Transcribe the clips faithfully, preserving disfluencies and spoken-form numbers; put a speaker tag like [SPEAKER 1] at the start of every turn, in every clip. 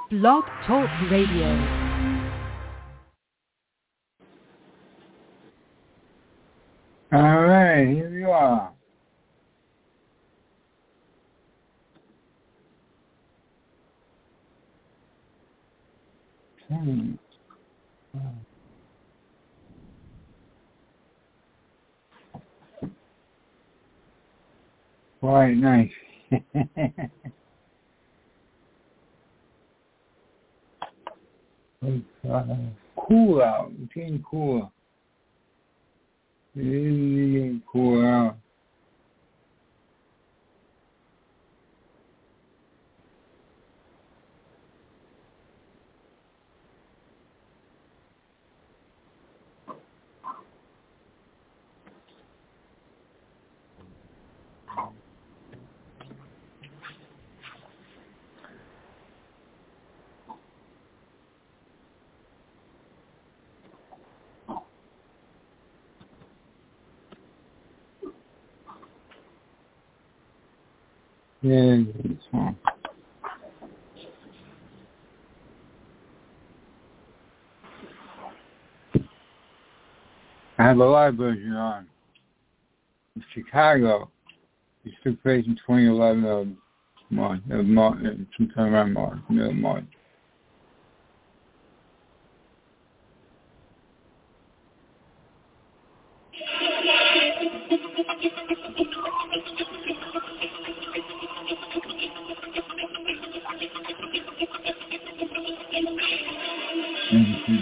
[SPEAKER 1] Blog Talk Radio.
[SPEAKER 2] All right, here you are. Hmm. Quite nice. It's uh, cool out. It's getting cooler. It is getting cooler out. Yeah, it's fun. I have a live version on. In Chicago. It took place in twenty eleven of March, of March, sometime around March, middle of March. Mm-hmm.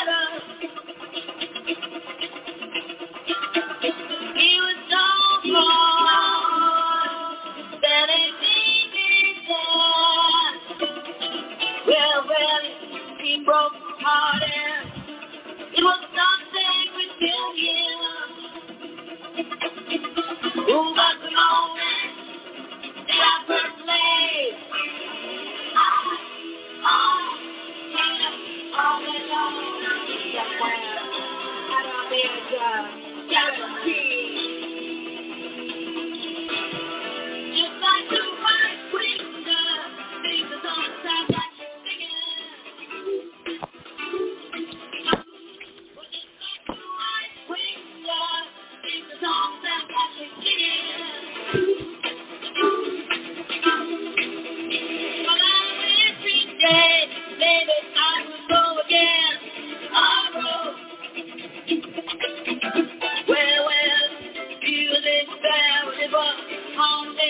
[SPEAKER 3] He was so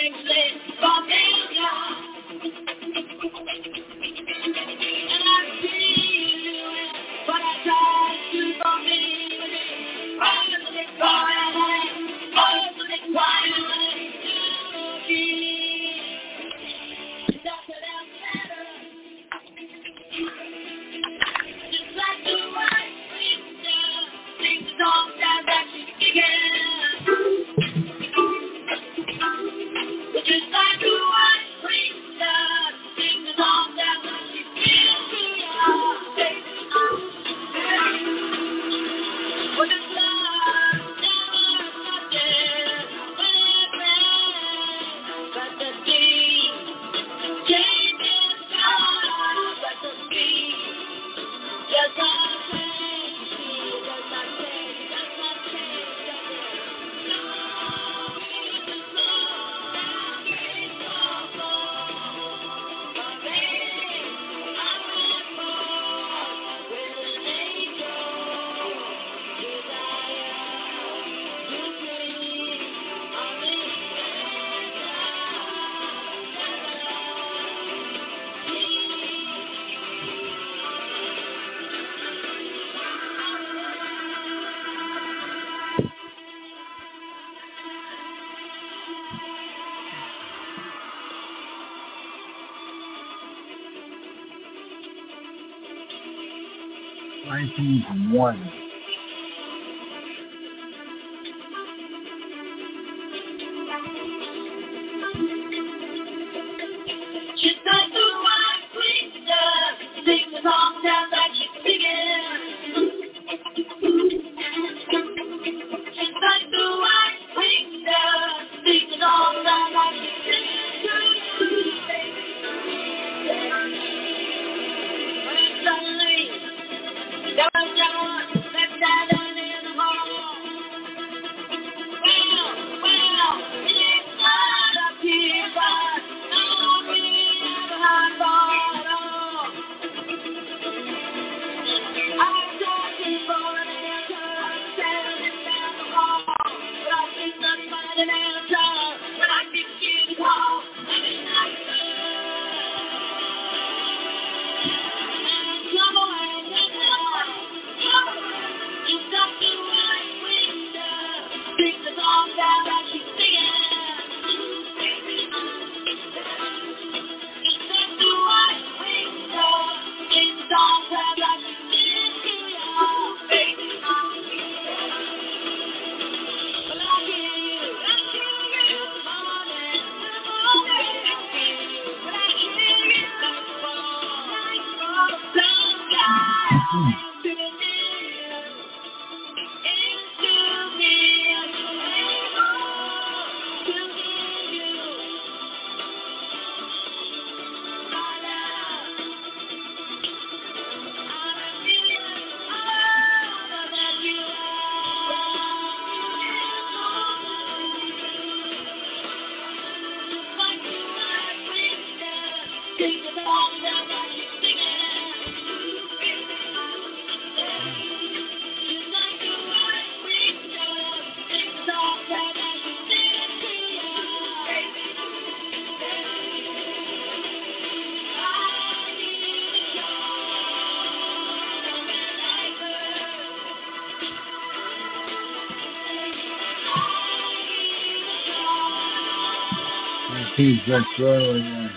[SPEAKER 2] nineteen one. He's just really, uh,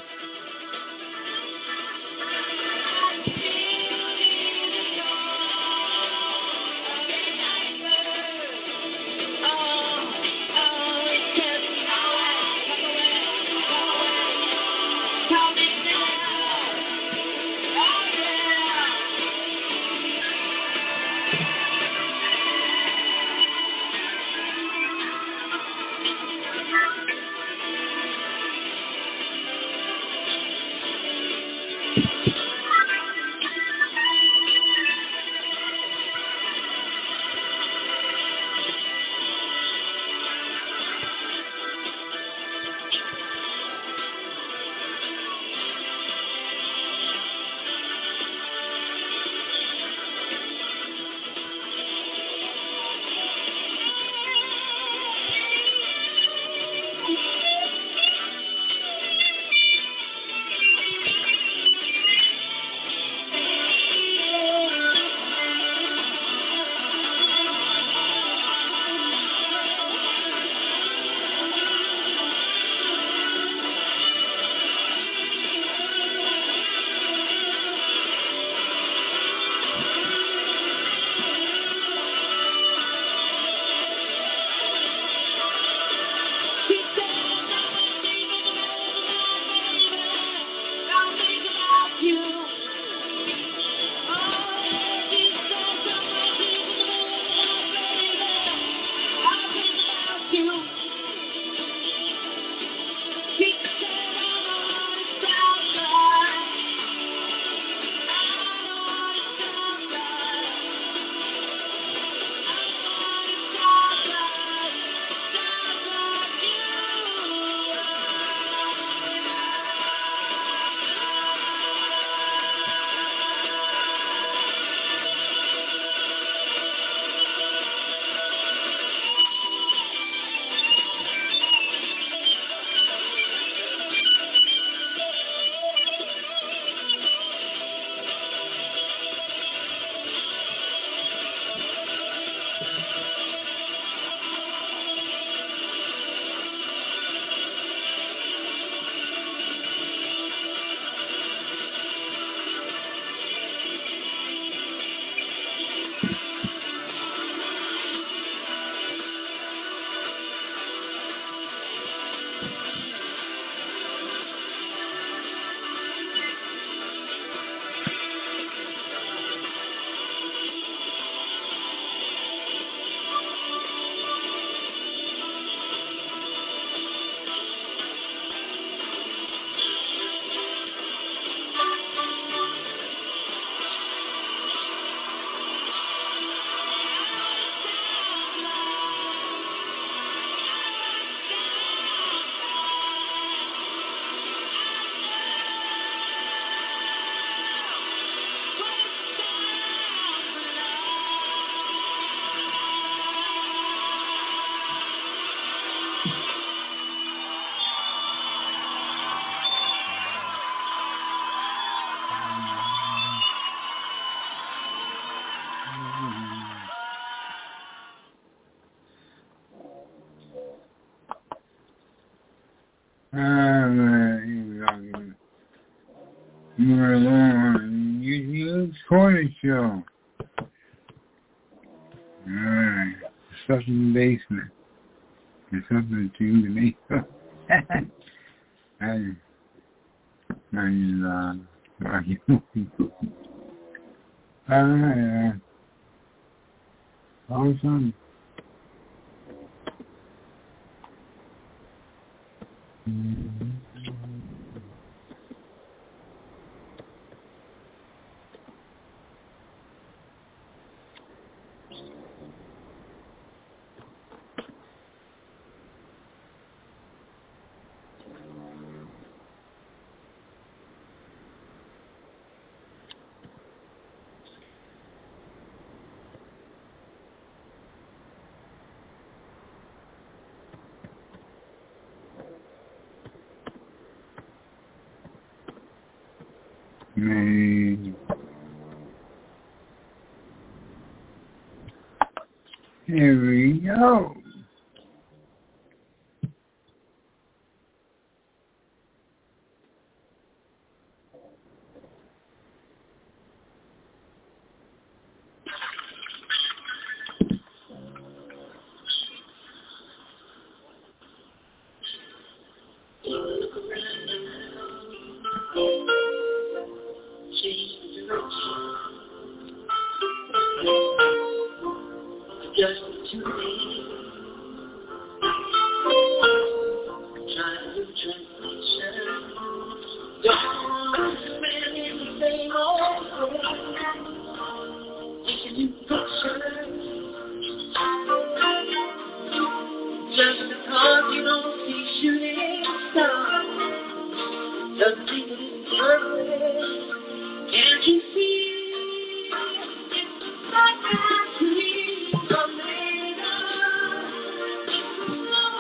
[SPEAKER 2] Uh, More along. You use corner show. Alright. Stuff in the basement. There's something to me. I, I just, uh, alright, uh, awesome. Mm-hmm. Maybe. Here we go.
[SPEAKER 3] Just to me, trying to transition. Don't spend in the same old way. Taking you pictures. Just because you don't see shooting stars doesn't mean it's perfect. Can't you see? It's like that dream from later. No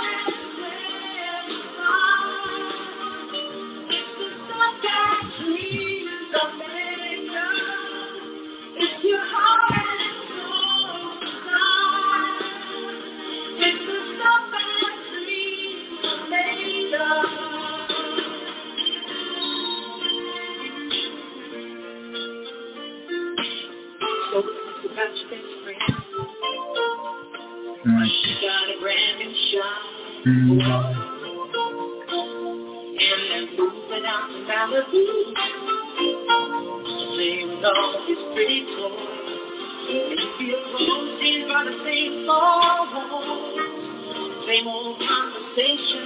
[SPEAKER 3] it's like that dream from later. It's your heart and soul inside. It's the stuff that dreams from later. So it's about your best friend.
[SPEAKER 2] Mm-hmm.
[SPEAKER 3] She got a brand new shot.
[SPEAKER 2] Mm-hmm.
[SPEAKER 3] And they're moving out to Malibu. Playing with all of his pretty toys. And you feel close in by the same phone. Same old conversation.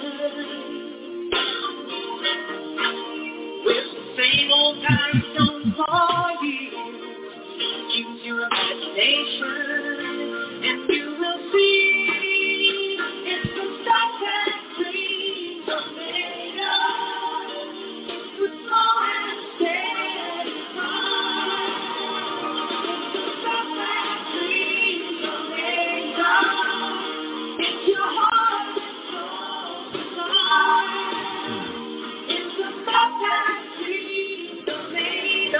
[SPEAKER 3] With the same old guys don't call you. Use your imagination, and you will see it's the stuff that dreams are made of. It's the slow and steady grind. It's the stuff that dreams are made of. It's your heart and soul inside. It's the stuff that dreams are made of.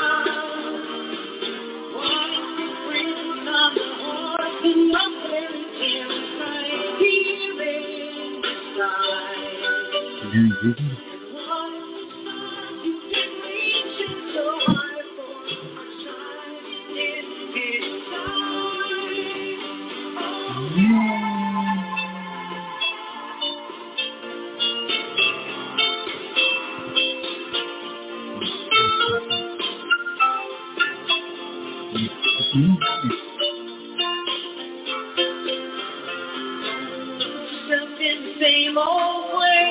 [SPEAKER 2] Mm-hmm.
[SPEAKER 3] Just in the same old way.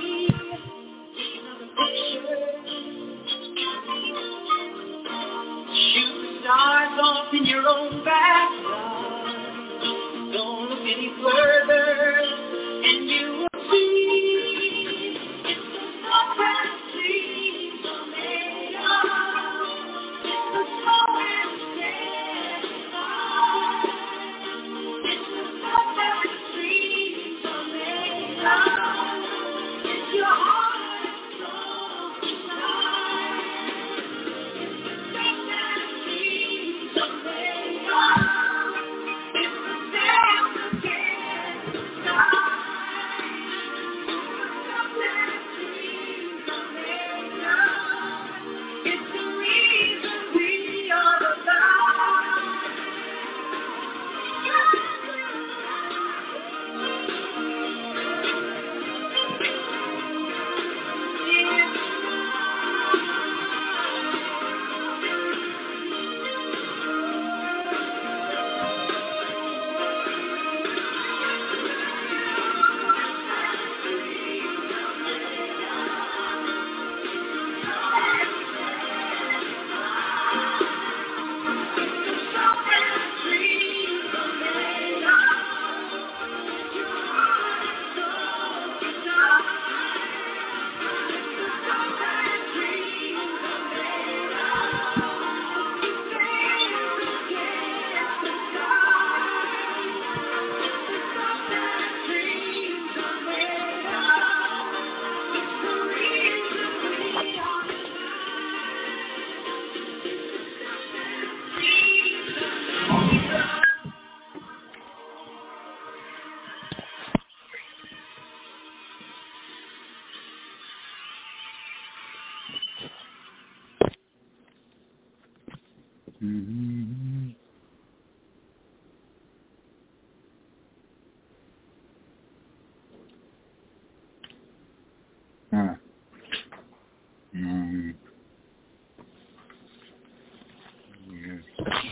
[SPEAKER 3] Shoot the stars off in your own backyard. Don't look any further, and you will see it's the stuff that dreams are made of. It's the slow and steady grind. It's the stuff that dreams are made of. It's your heart and soul inside. It's the stuff that dreams are made of.
[SPEAKER 2] Mm-hmm. Huh. Mm. Yes.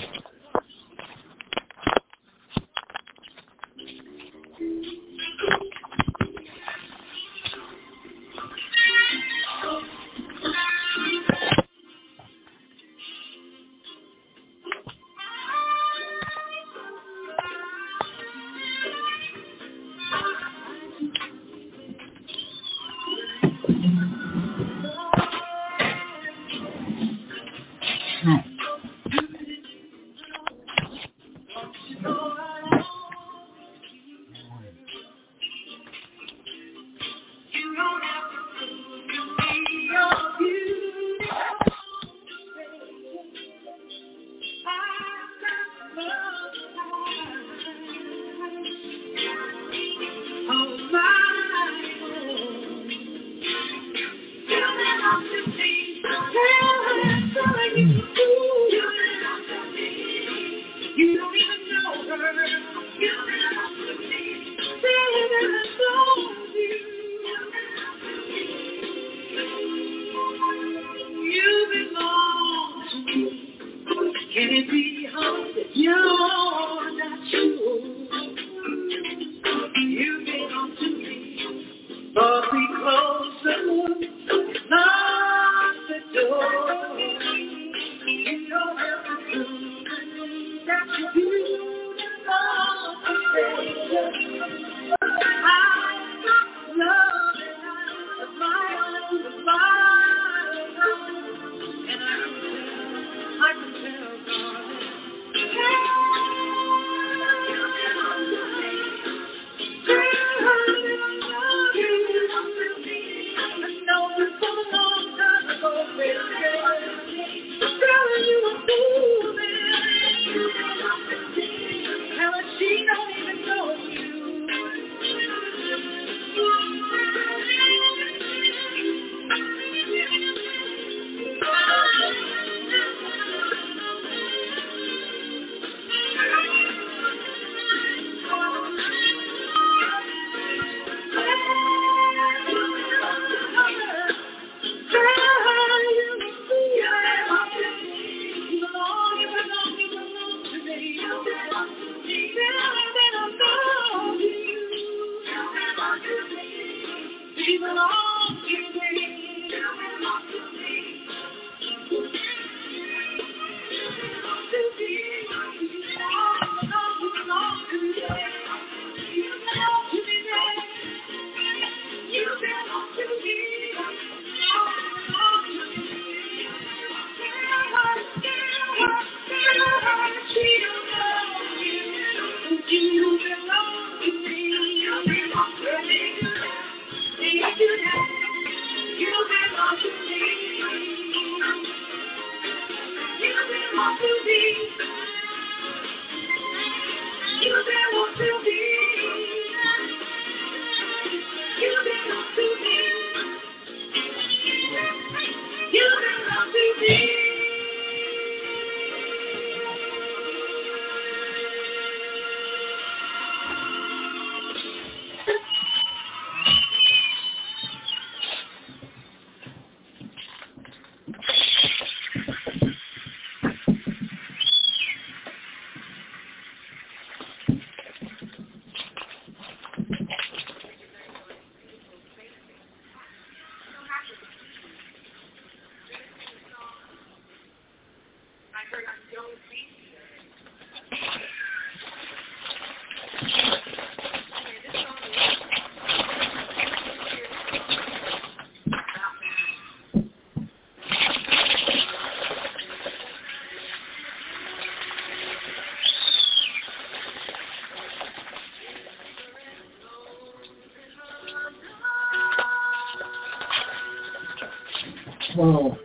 [SPEAKER 3] Oh.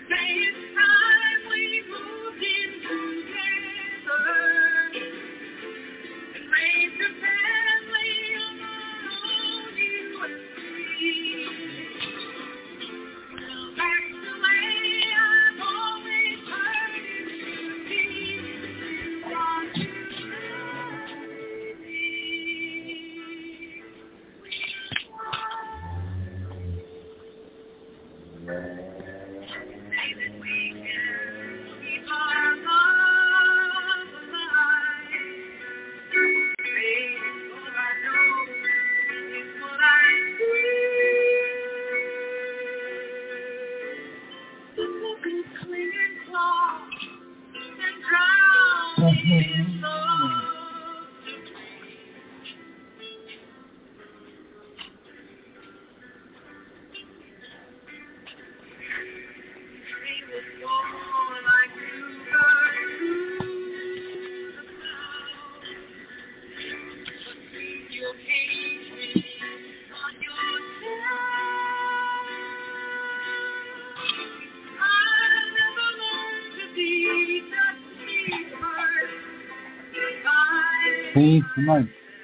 [SPEAKER 2] Change too much.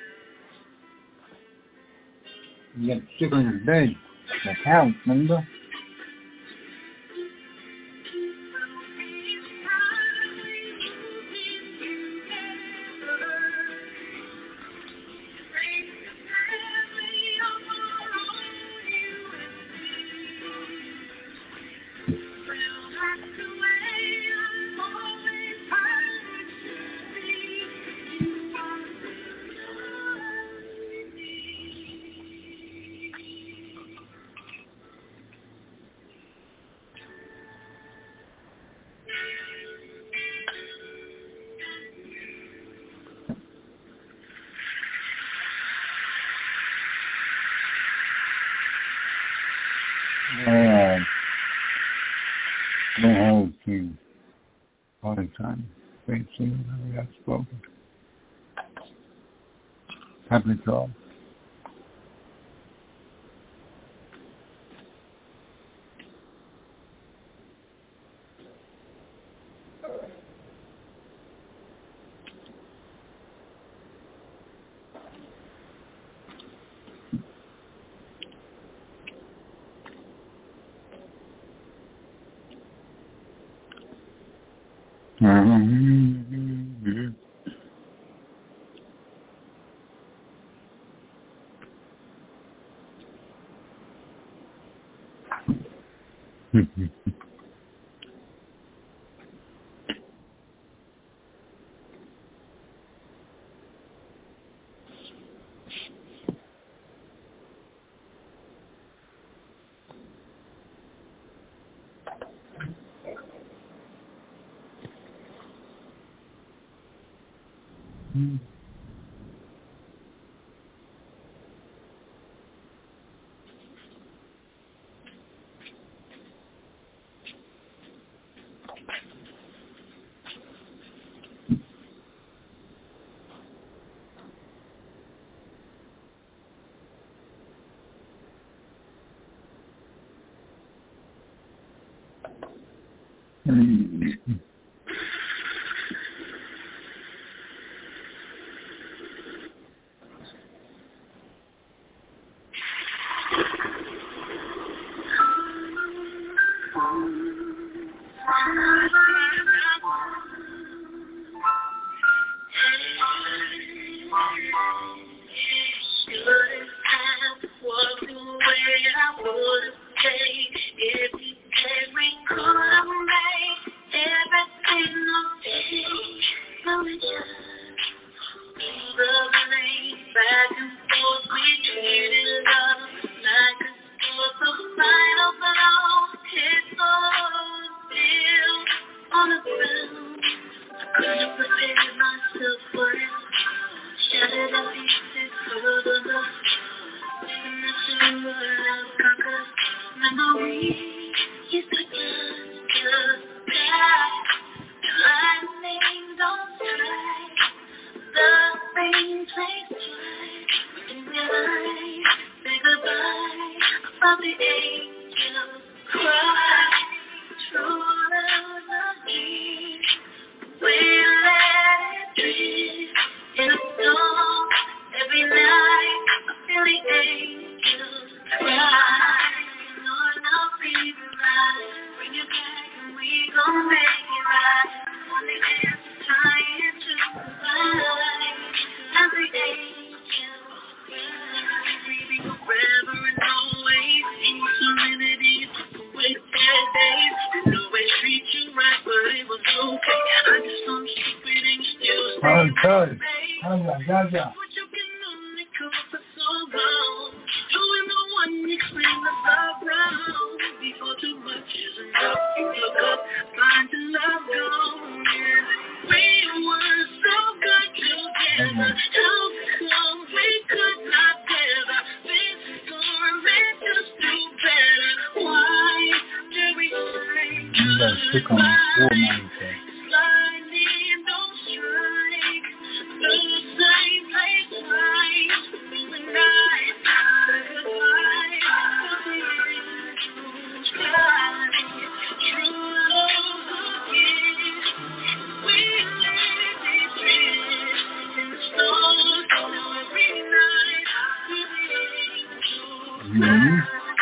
[SPEAKER 2] You got to stick on your bed. The house, remember? Uh, don't hold things all the time. Great singer, we have spoken. Happy talk. Mm-hmm. Mm. Mm.
[SPEAKER 3] Say goodbye, from the angels cry, true.
[SPEAKER 2] Okay. Gaga, Gaga. Took on four months. Mm-hmm.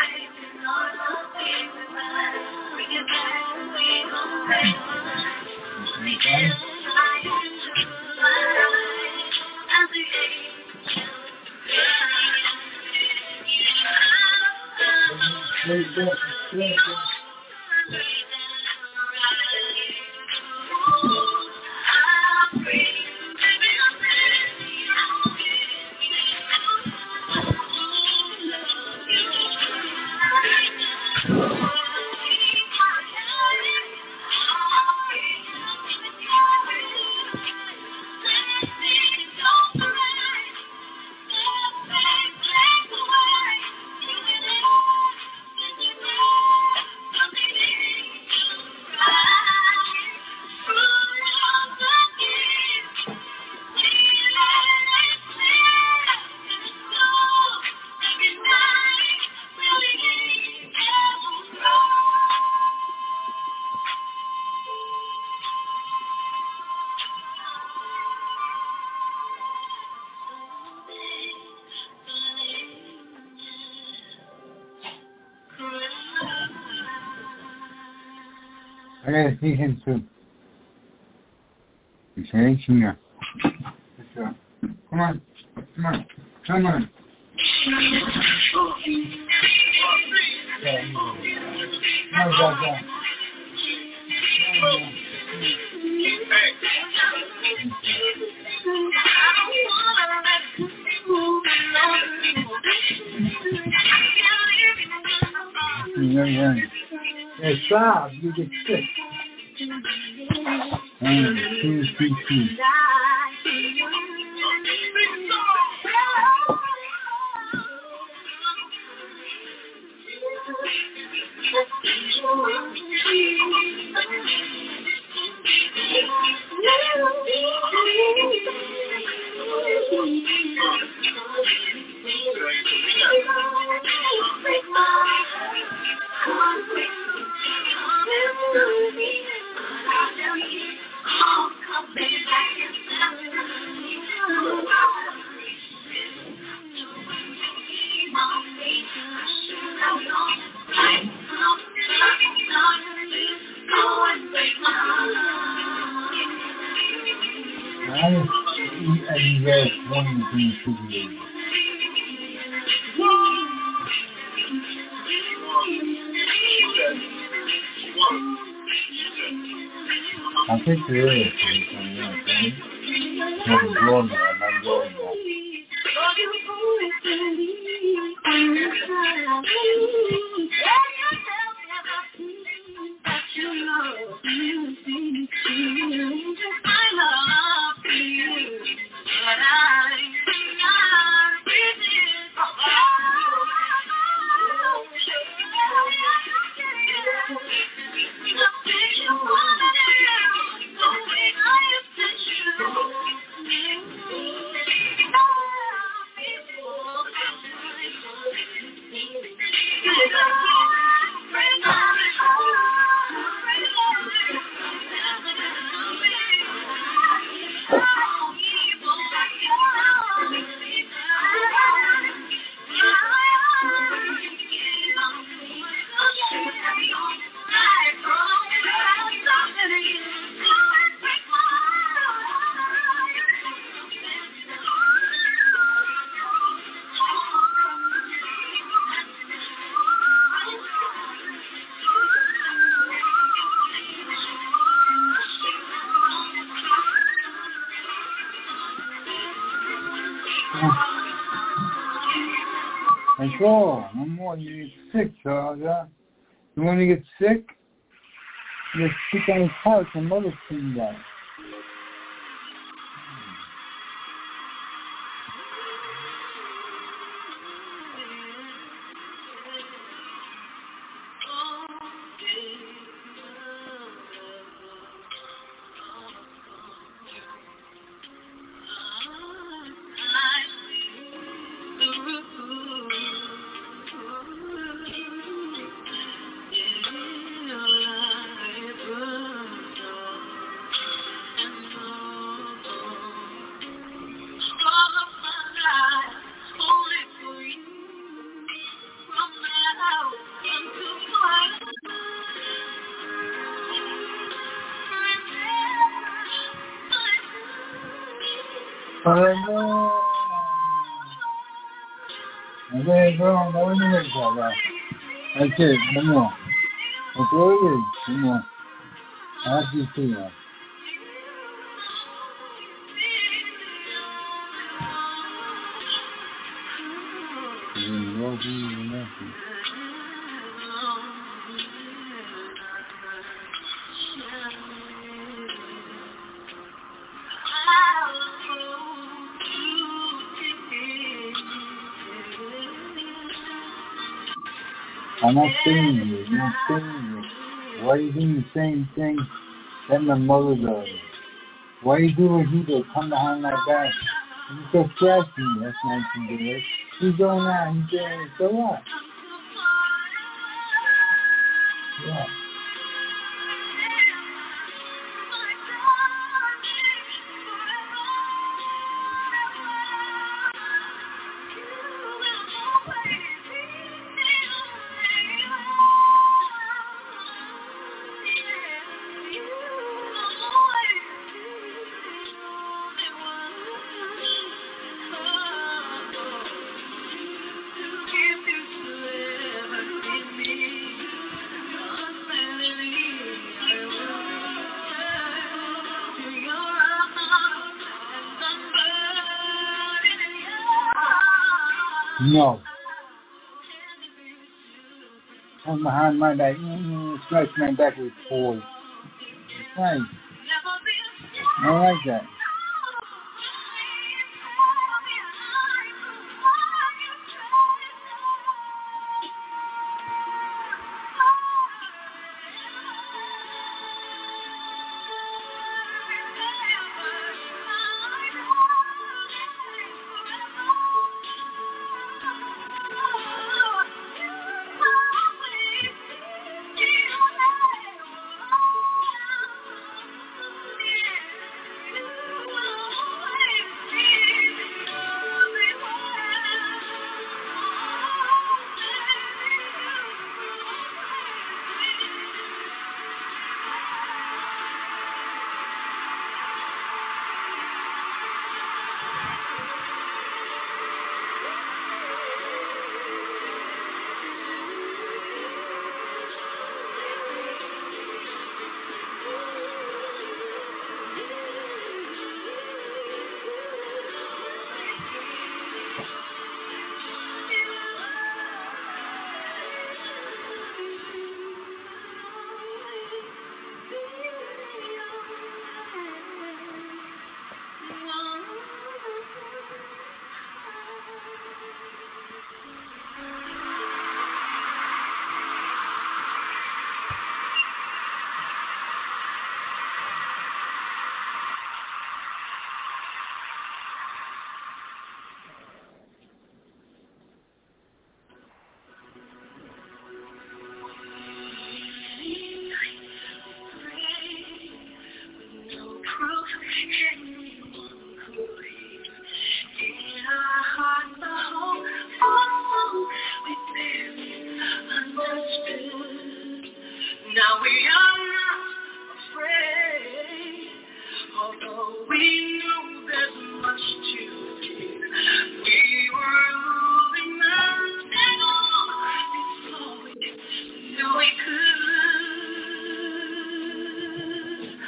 [SPEAKER 2] I gotta see him too. He's reaching here. Come on. Come on. Come on. Yeah. No, go, go. Yeah, yeah. Hey, stop. You get sick. One, two, three, two. And there's one thing to do. I think there is something. I'm going there. I'm going there. That's all. No more. You get sick, Charles. Huh? And when you get sick, you just sit on his couch and mother sings that. Hello. Okay, go. No one knows about that. That's it. No more. That's all it is. No more. I have to see that. I'm not saying you. I'm not saying you. Why are you doing the same thing that my mother does? Why you do what he does? Come behind my back. He's so scratching me. That's nice and good. He's going out. He's doing it. So what? Yeah. No. Come behind my back. Mm-hmm. Scratch my back with toys. It's nice. I like that.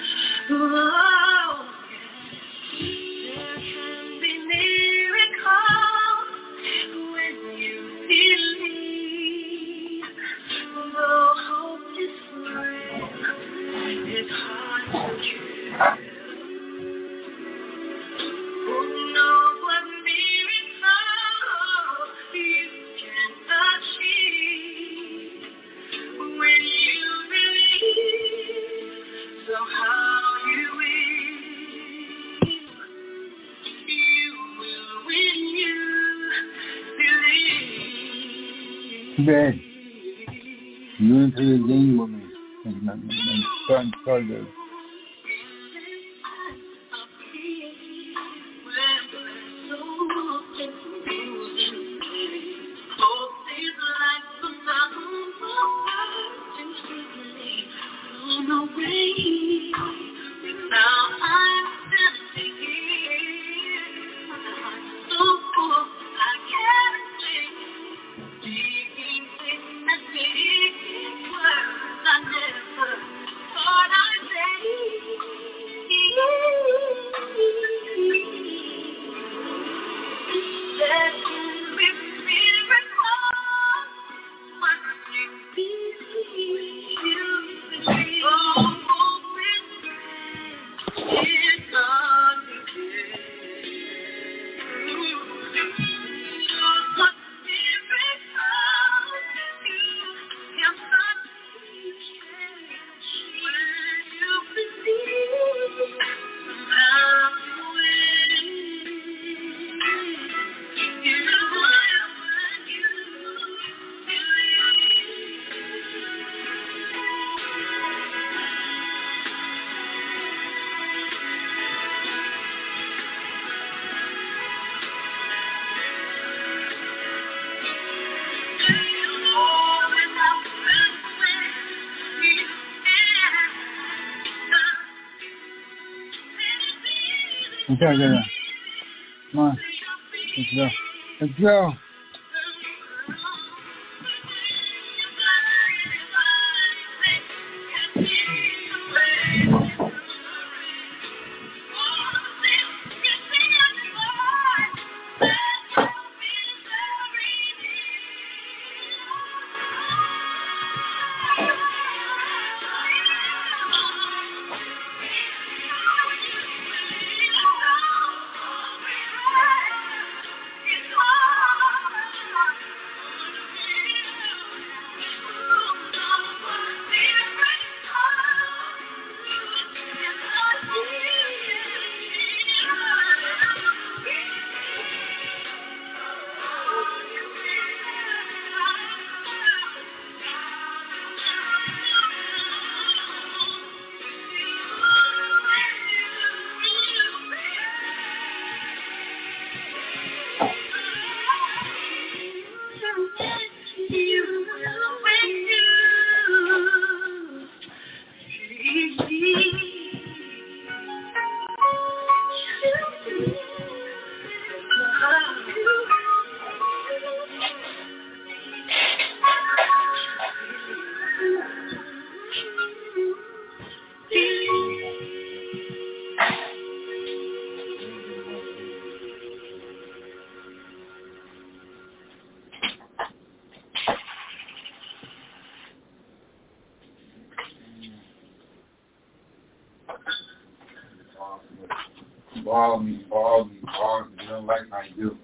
[SPEAKER 3] Oh, there can be miracles.
[SPEAKER 2] bed. You into the game with me. And, and, and starting started. Okay, okay, okay. Come on. Let's go. Let's go. Ball me, ball me, ball me, you don't like I do.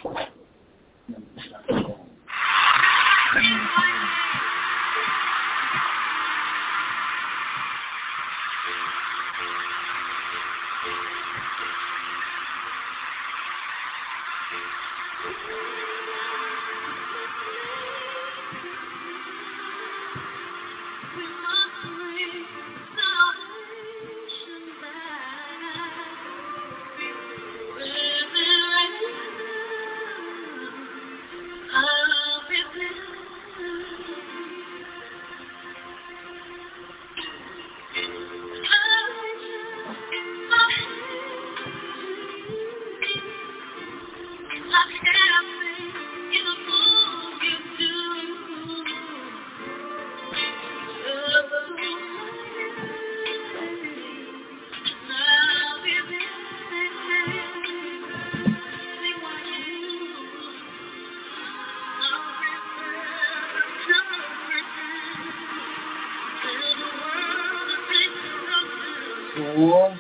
[SPEAKER 2] Four.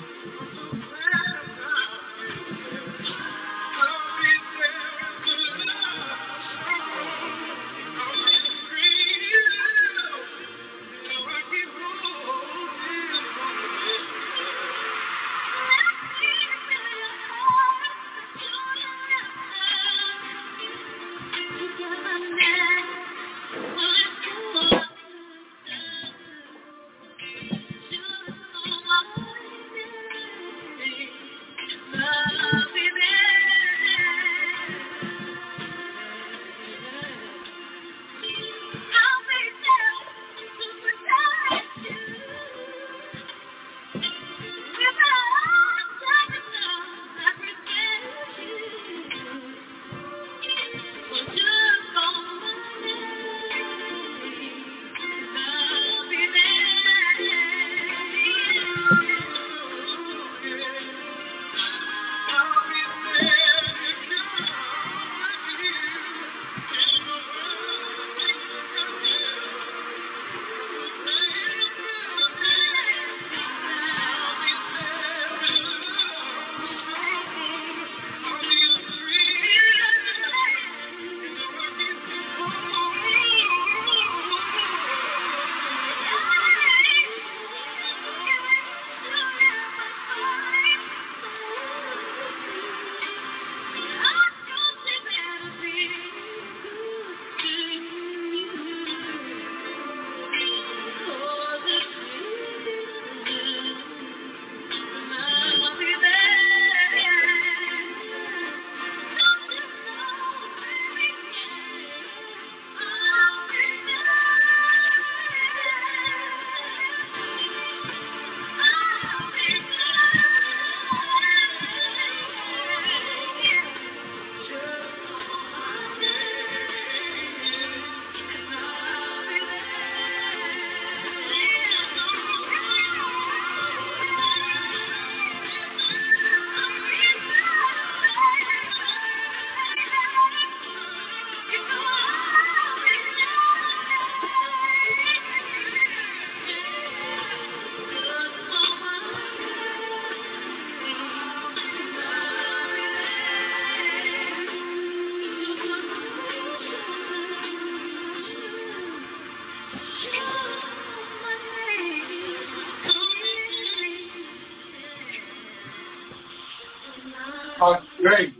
[SPEAKER 2] That's great.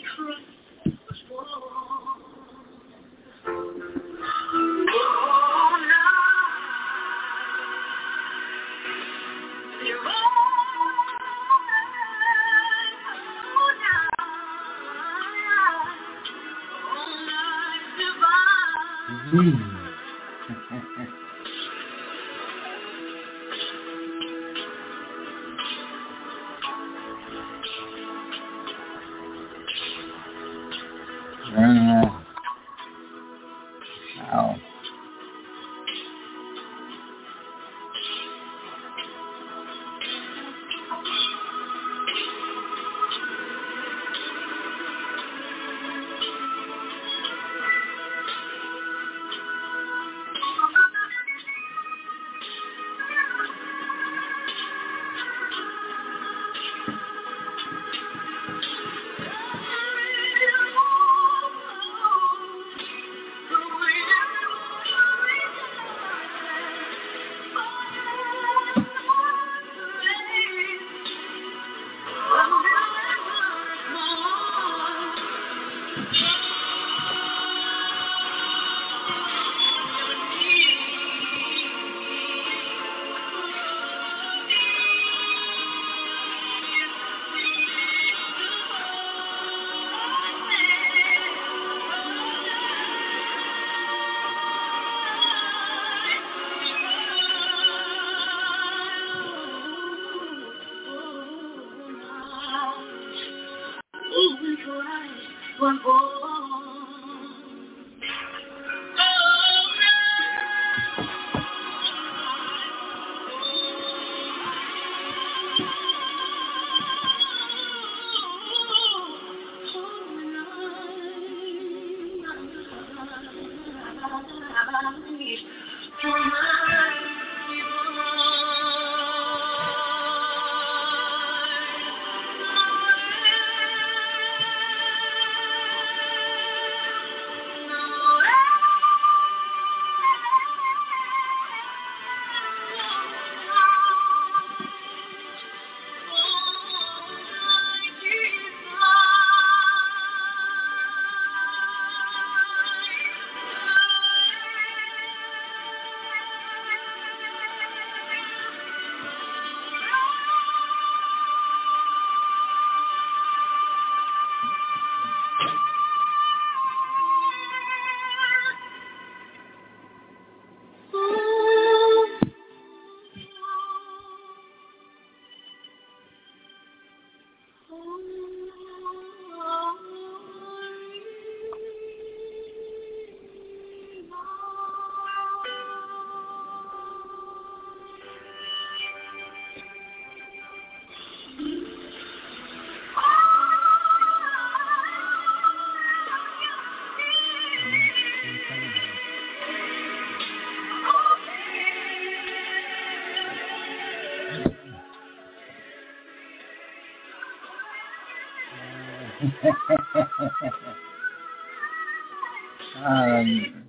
[SPEAKER 2] um,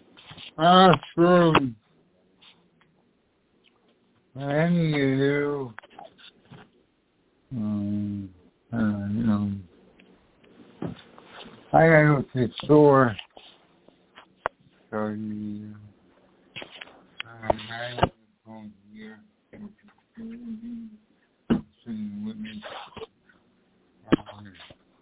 [SPEAKER 2] awesome. Anywho, um, uh, you know, I gotta go to the store. So you, uh, I have home here. Sitting with me. Um,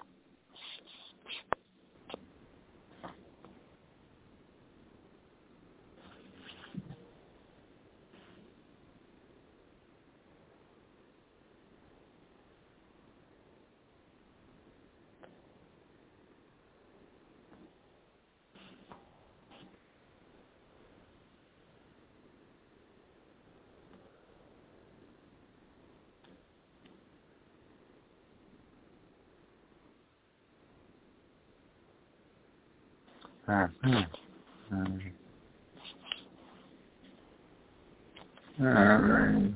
[SPEAKER 2] uh, um, all right.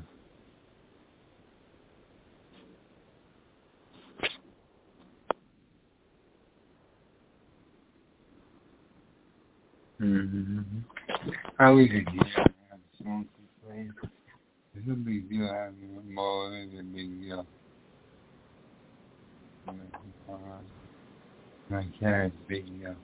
[SPEAKER 2] Mm-hmm. Probably the deal. I have a song to play. It's a big deal having a ball. It's a big deal. My cat is beating up.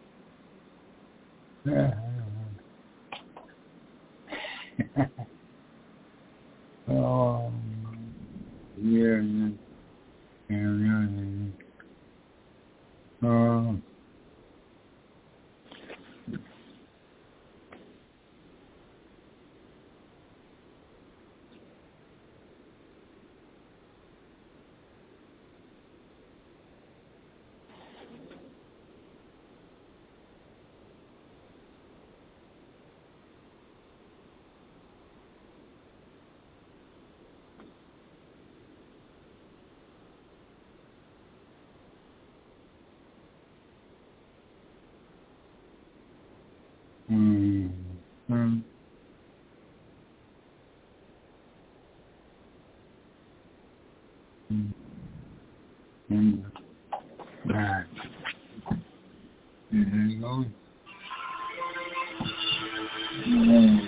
[SPEAKER 2] Oh, yeah, yeah, yeah, yeah. Oh. Mm. Mm. Mm. Mm. Right. There you go. Mm.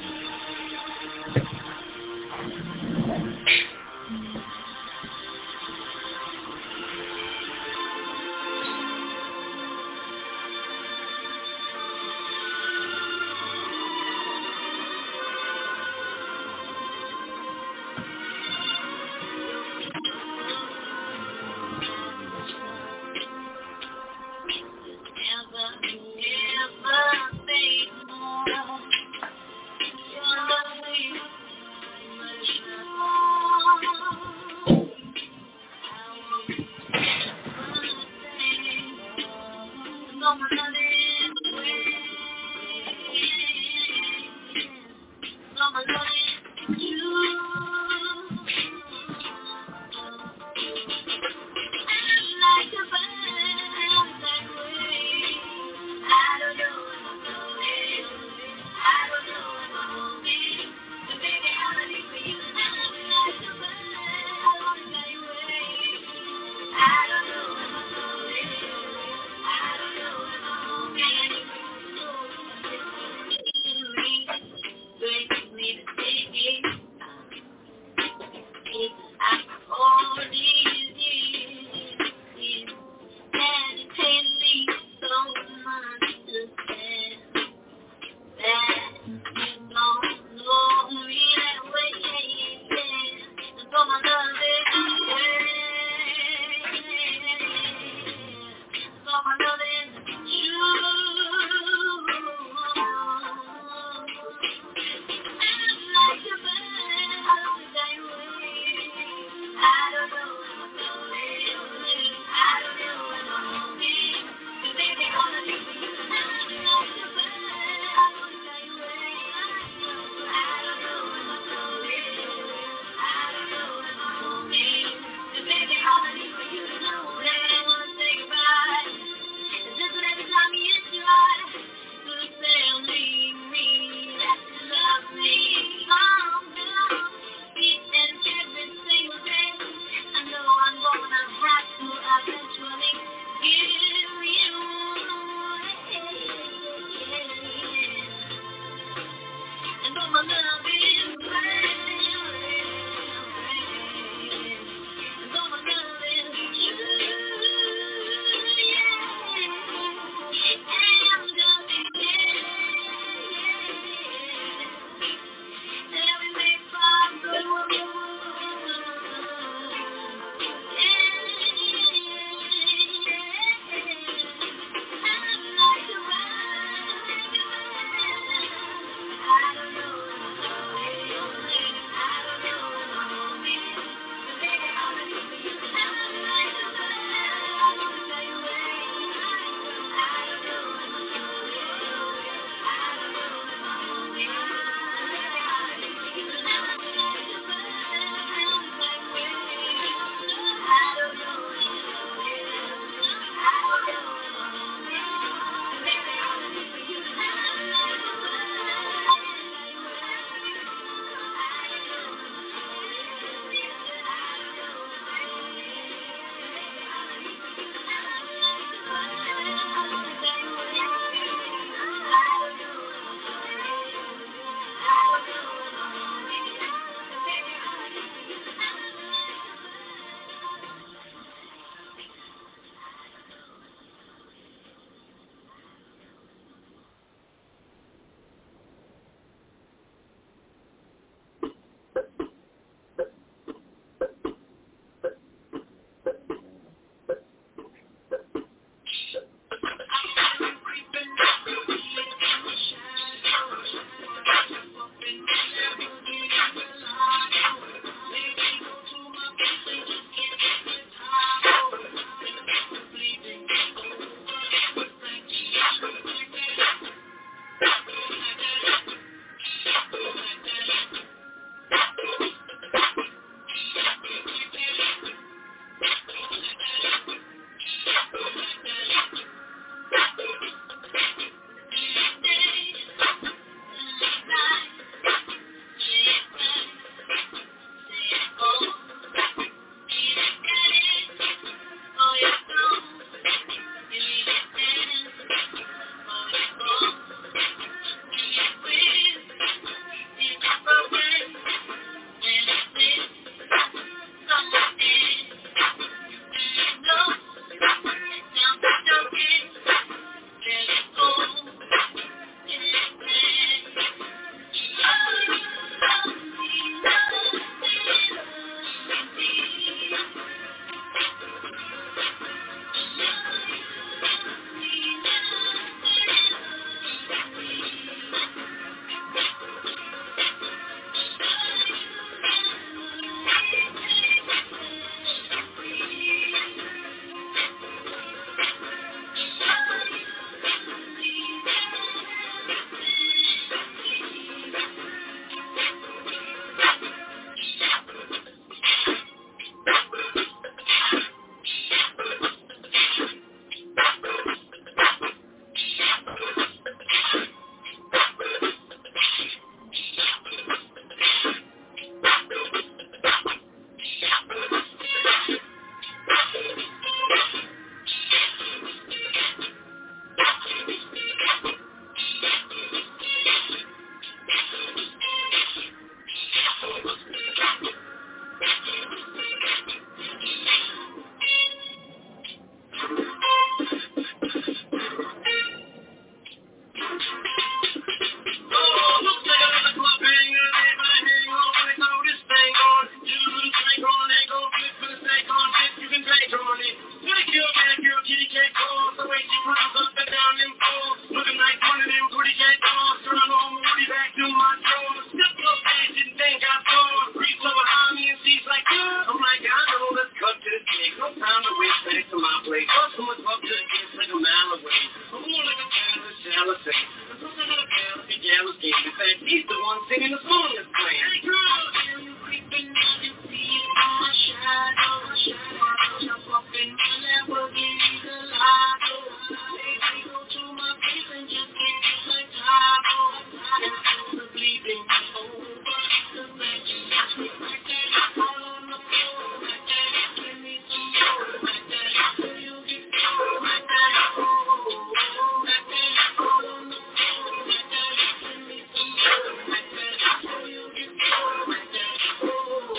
[SPEAKER 3] play. First one up to the kids like a mile away. Who like a cat with shallow say? Who's a little gal with the jealous game? In fact, he's the one singing the song that's playing. Hey, girl, you creeping out and see my shadow, my shadow. Jump up in my Lamborghini Gallardo. Baby, go to my face and just get me like Taco. And feel the bleeding over. The magic is me right there. All on the floor right there. Give me some more right there. So you get more right there. Oh, right there. All on the floor right there. Give me some more right there. So you get more right there. Oh,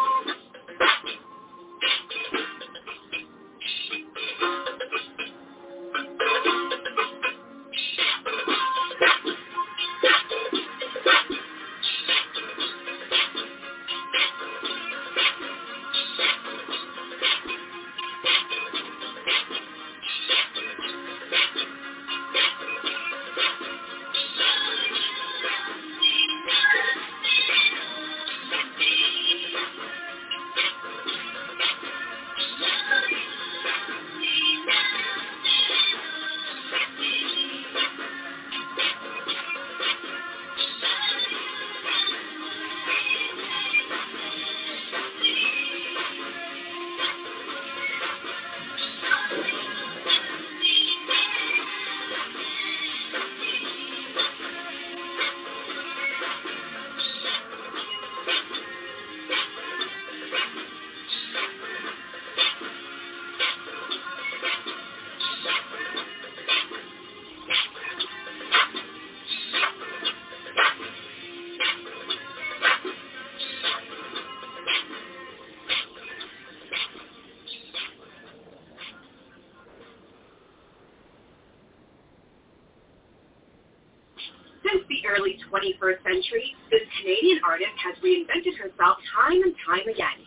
[SPEAKER 3] since the early twenty-first century, this Canadian artist has reinvented herself time and time again.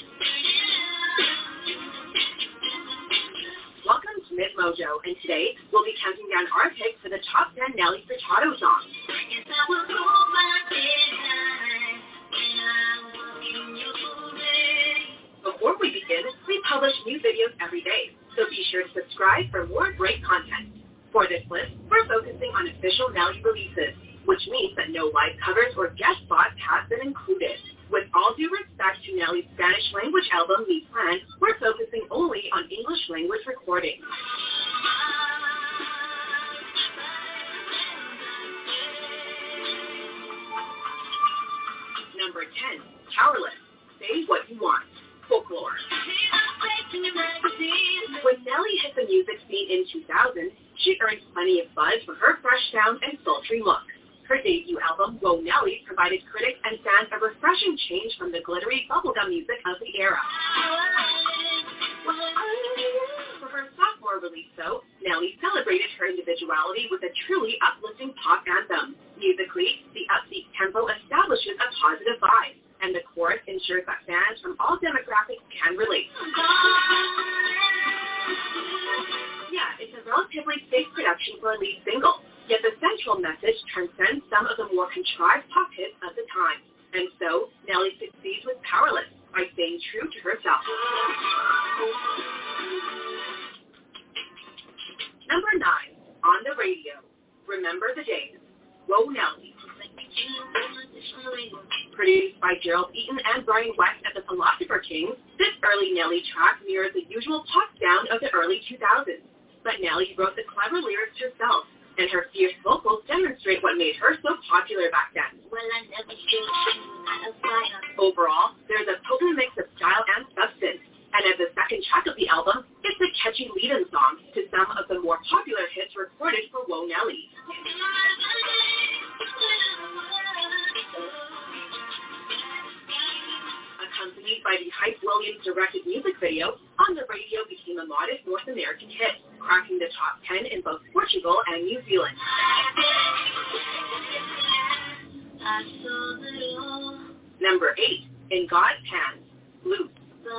[SPEAKER 3] Welcome to Myth Mojo, and today we'll be counting down our picks for the top ten Nelly Furtado songs. Before we begin, we publish new videos every day, so be sure to subscribe for more great content. For this list, we're focusing on official Nelly releases, which means that no live covers or guest spots have been included. With all due respect to Nelly's Spanish language album, Mi Plan, we're focusing only on English language recordings. Number ten, Powerless, Say What You Want, Folklore. When Nelly hit the music scene in two thousand, she earned plenty of buzz for her fresh sound and sultry look. Her debut album, Whoa Nelly, provided critics and fans a refreshing change from the glittery bubblegum music of the era. For her sophomore release, though, Nelly celebrated her individuality with a truly uplifting pop anthem. Musically, the upbeat tempo establishes a positive vibe, and the chorus ensures that fans from all demographics can relate. Yeah, it's a relatively safe production for a lead single, yet the central message transcends some of the more contrived pop hits of the time. And so, Nelly succeeds with Powerless by staying true to herself. Number nine, on the radio, Remember the Days, Whoa Nelly. Produced by Gerald Eaton and Brian West at the Philosopher Kings, this early Nelly track mirrors the usual pop sound of the early two thousands. But Nelly wrote the clever lyrics herself, and her fierce vocals demonstrate what made her so popular back then. Well, I never Overall, there's a potent mix of style and substance, and as the second track of the album, it's a catchy lead-in song to some of the more popular hits recorded for Whoa Nelly. Accompanied by the Hype Williams-directed music video, On the Radio became a modest North American hit, cracking the top ten in both Portugal and New Zealand. Number eight, In God's Hands, Loose.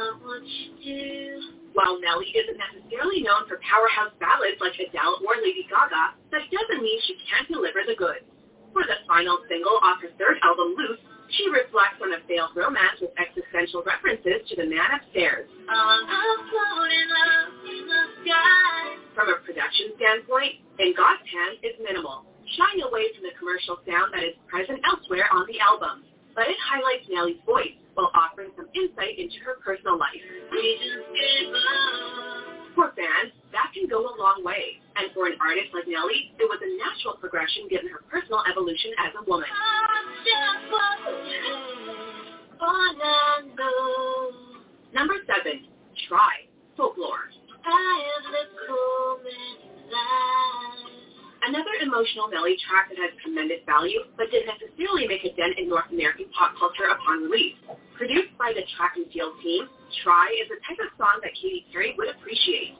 [SPEAKER 3] While Nelly isn't necessarily known for powerhouse ballads like Adele or Lady Gaga, that doesn't mean she can't deliver the goods. For the final single off her third album, Loose, she reflects on a failed romance with existential references to the man upstairs.
[SPEAKER 4] standpoint, In God's Hands is minimal, shying away from the commercial sound that is present elsewhere on the album. But it highlights Nelly's voice while offering some insight into her personal life. For fans, that can go a long way. And for an artist like Nelly, it was a natural progression given her personal evolution as a woman. Number seven, Try, Folklore. Another emotional Nelly track that has tremendous value, but didn't necessarily make a dent in North American pop culture upon release. Produced by the Track and Field team, Try is the type of song that Katy Perry would appreciate.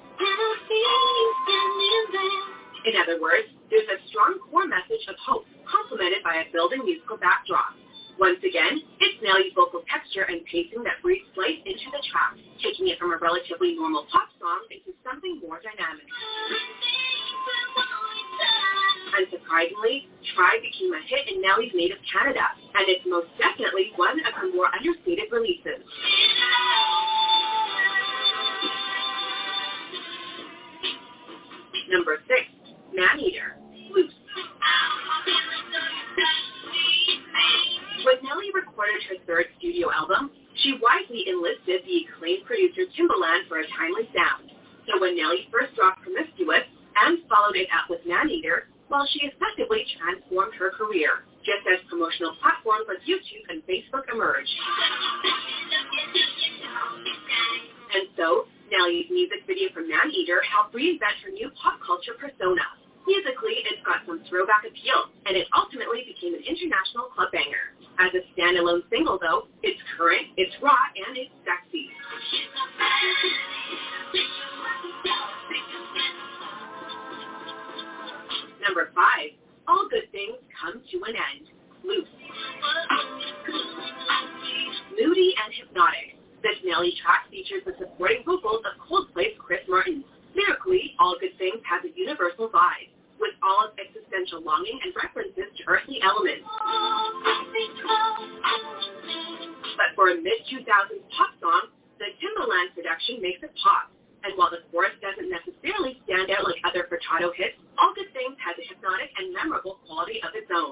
[SPEAKER 4] In other words, there's a strong core message of hope, complemented by a building musical backdrop. Once again, it's Nelly's vocal texture and pacing that breathes life into the track, taking it from a relatively normal pop song into something more dynamic. Unsurprisingly, Try became a hit in Nelly's native Canada, and it's most definitely one of her more understated releases. Number six, Maneater, Loose. When Nelly recorded her third studio album, she wisely enlisted the acclaimed producer Timbaland for a timely sound. So when Nelly first dropped Promiscuous and followed it up with Maneater, well, she effectively transformed her career, just as promotional platforms like YouTube and Facebook emerged. And so, Nelly's music video for Maneater helped reinvent her new pop culture persona. Musically, it's got some throwback appeal, and it ultimately became an international club banger. As a standalone single, though, it's current, it's raw, and it's sexy. Number five, All Good Things Come to an End, Loose. Moody and hypnotic, this Nelly track features the supporting vocals of Coldplay's Chris Martin. Lyrically, All Good Things has a universal vibe, with all of existential longing and references to earthly elements. But for a mid two thousands pop song, the Timbaland production makes it pop. And while the chorus doesn't necessarily stand out like other Furtado hits, All Good Things has a hypnotic and memorable quality of its own.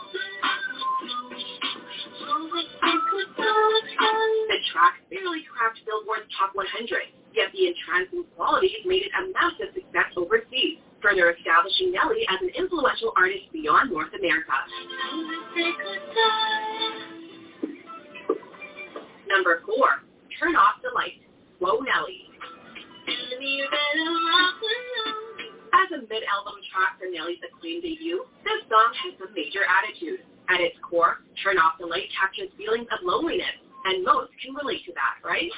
[SPEAKER 4] The track barely cracked Billboard's Top one hundred, yet the entrancing qualities made it a massive success overseas, further establishing Nelly as an influential artist beyond North America. Number four, Turn Off the Light, Whoa Nelly. As a mid-album track for Nelly's acclaimed debut, this song has some major attitude. At its core, Turn Off the Light captures feelings of loneliness, and most can relate to that, right?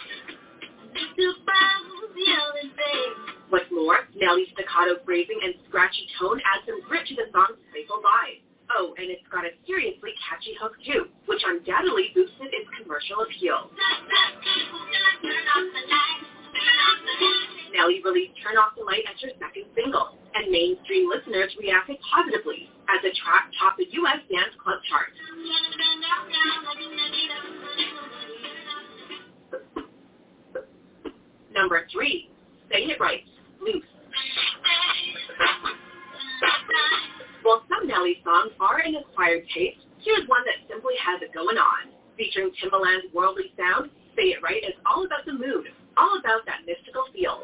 [SPEAKER 4] What's more, Nelly's staccato phrasing and scratchy tone adds some grit to the song's playful vibe. Oh, and it's got a seriously catchy hook too, which undoubtedly boosted its commercial appeal. Nelly released Turn Off the Light as her second single, and mainstream listeners reacted positively as the track topped the U S dance club chart. Number three, Say It Right, Loose. While some Nelly songs are an acquired taste, here's one that simply has it going on. Featuring Timbaland's worldly sound, Say It Right is all about the mood, all about that mystical feel.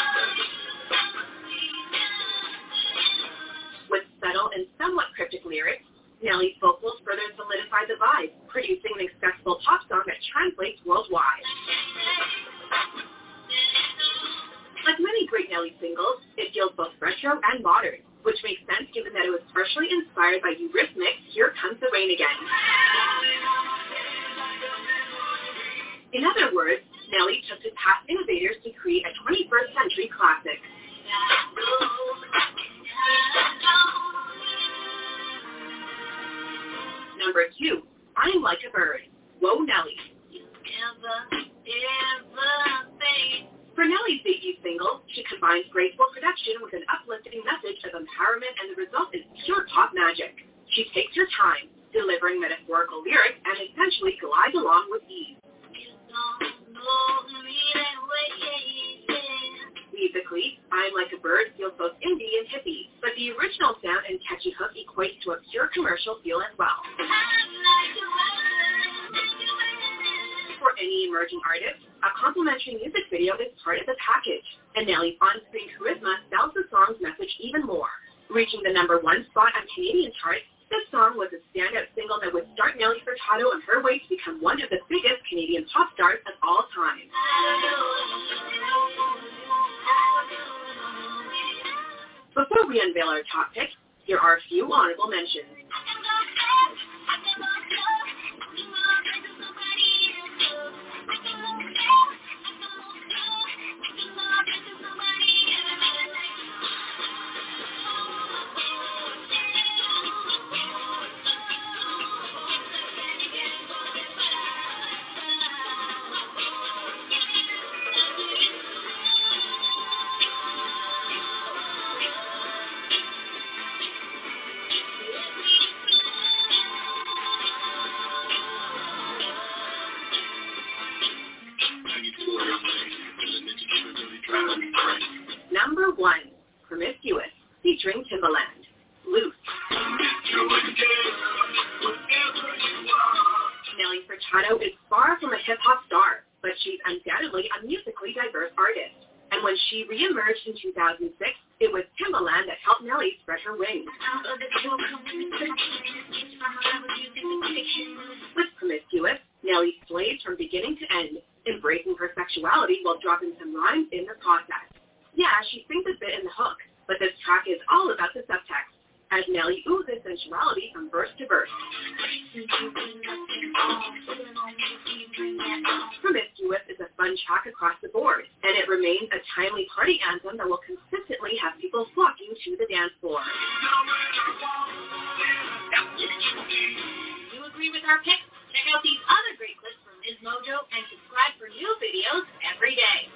[SPEAKER 4] With subtle and somewhat cryptic lyrics, Nelly's vocals further solidify the vibe, producing an accessible pop song that translates worldwide. Like many great Nelly singles, it feels both retro and modern, which makes sense given that it was partially inspired by Eurythmics' Here Comes the Rain Again. In other words, Nelly took to past innovators to create a twenty-first century classic. Number two, I'm Like a Bird, Whoa Nelly. For Nelly's debut single, she combines graceful production with an uplifting message of empowerment, and the result is pure pop magic. She takes her time, delivering metaphorical lyrics, and essentially glides along with ease. Musically, Lyrically, I'm Like a Bird feels both indie and hippie, but the original sound and catchy hook equates to a pure commercial feel as well. For any emerging artist, a complimentary music video is part of the package, and Nelly's on-screen charisma sells the song's message even more. Reaching the number one spot on Canadian charts, this song was a standout single that would start Nelly Furtado on her way to become one of the biggest Canadian pop stars of all time. Before we unveil our top pick, here are a few honorable mentions. Number one, Promiscuous, featuring Timbaland. Loose. Nelly Furtado is far from a hip-hop star, but she's undoubtedly a musically diverse artist. And when she re-emerged in two thousand six, it was Timbaland that helped Nelly spread her wings. With Promiscuous, Nelly slays from beginning to end, embracing her sexuality while dropping some rhymes in the process. Yeah, she sings a bit in the hook, but this track is all about the subtext, as Nelly oozes sensuality from verse to verse. Promiscuous is a fun track across the board, and it remains a timely party anthem that will consistently have people flocking to the dance floor.
[SPEAKER 3] Do you agree with our pick? Check out these other great clips from Miz Mojo and subscribe for new videos every day.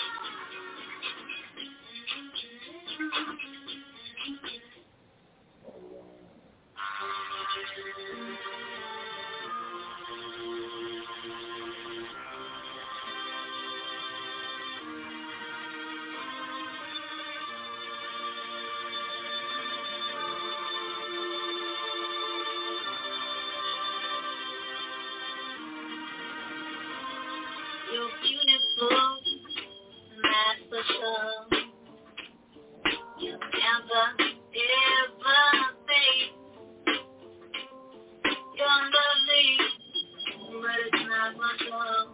[SPEAKER 3] You're beautiful, that's for sure. You never, ever fade. You're lovely, but it's not for sure.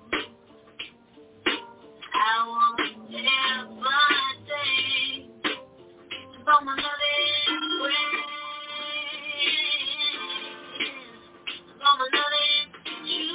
[SPEAKER 3] I won't ever take from another way, from another you.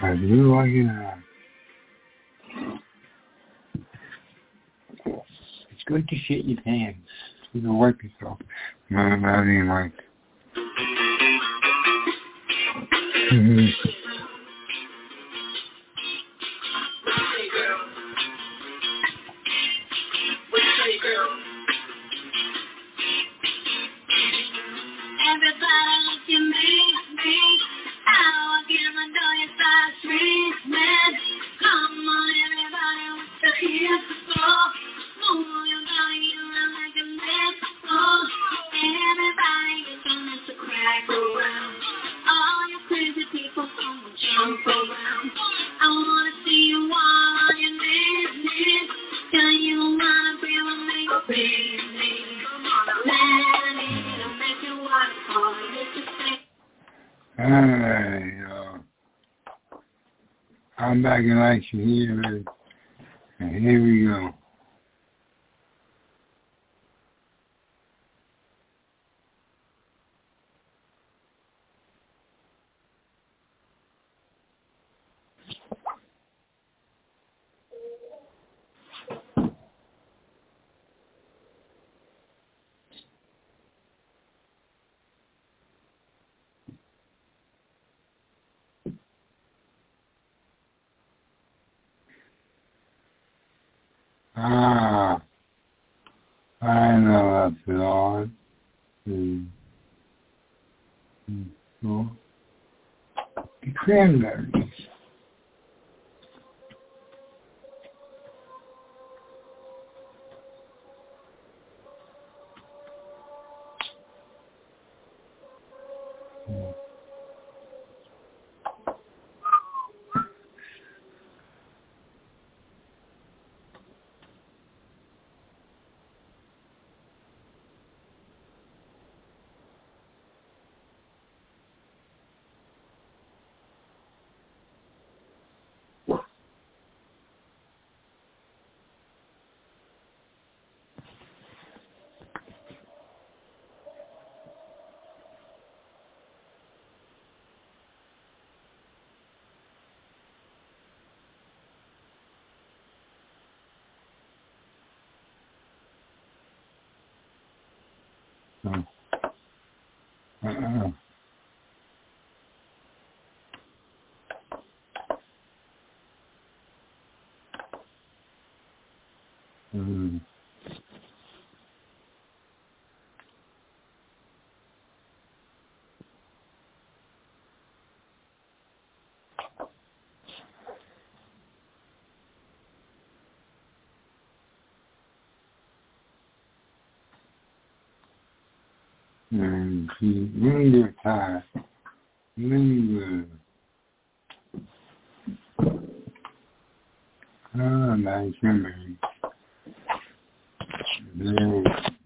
[SPEAKER 2] I do like it. Uh, it's good to shit your pants. You can wipe yourself. No, I mean like. Mm-hmm. Alright, uh, I'm back in action here, and here we go. Ah, I know that's it on. Hmm. Hmm. The cranberries. Hmm. Hmm. Uh-uh. Hmm. And she linger tired. Linger. Ah, nice memory. There.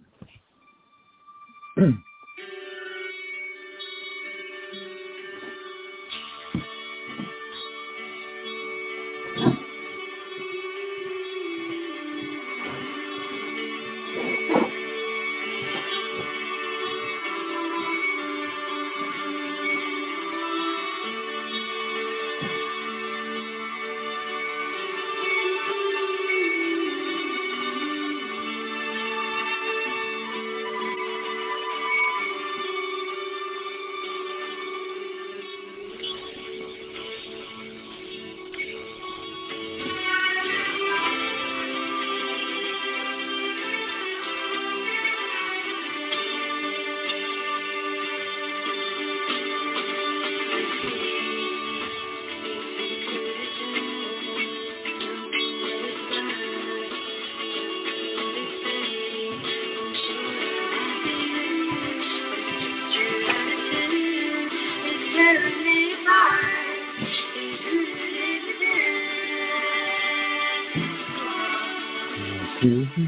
[SPEAKER 2] Mm-hmm.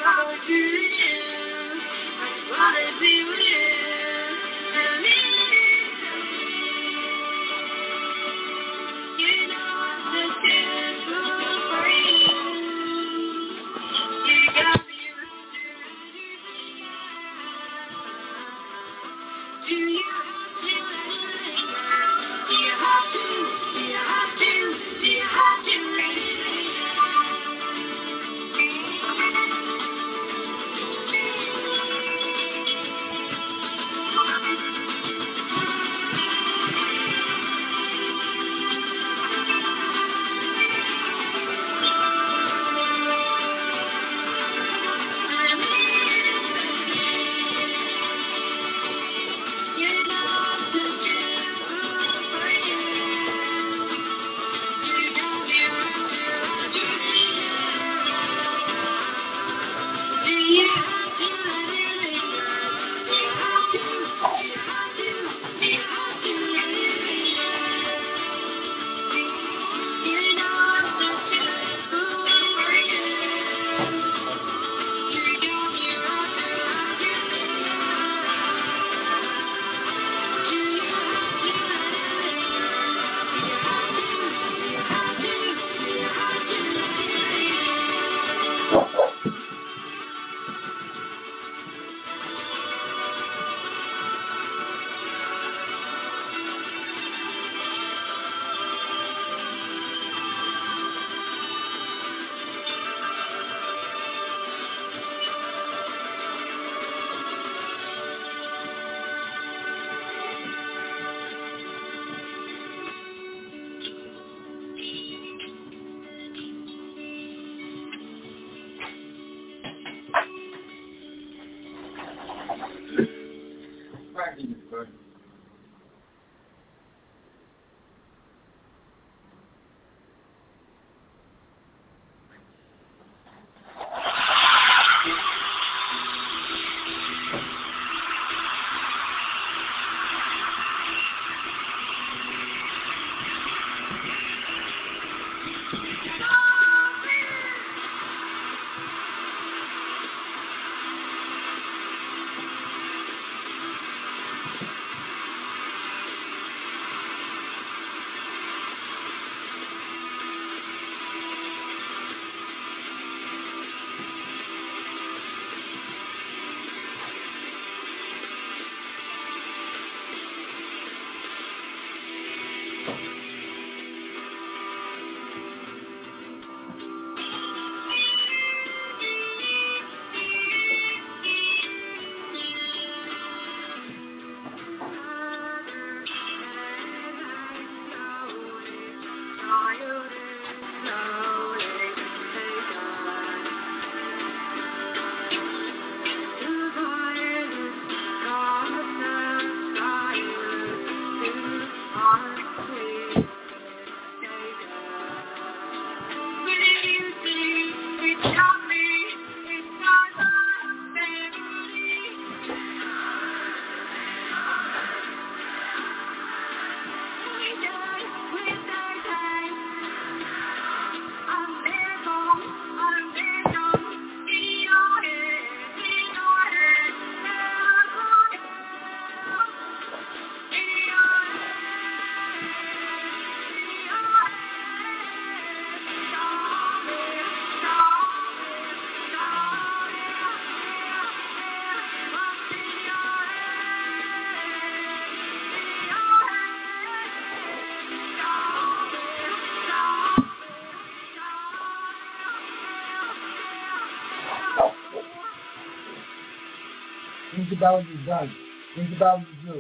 [SPEAKER 2] Think about what you've done. Think about what you do.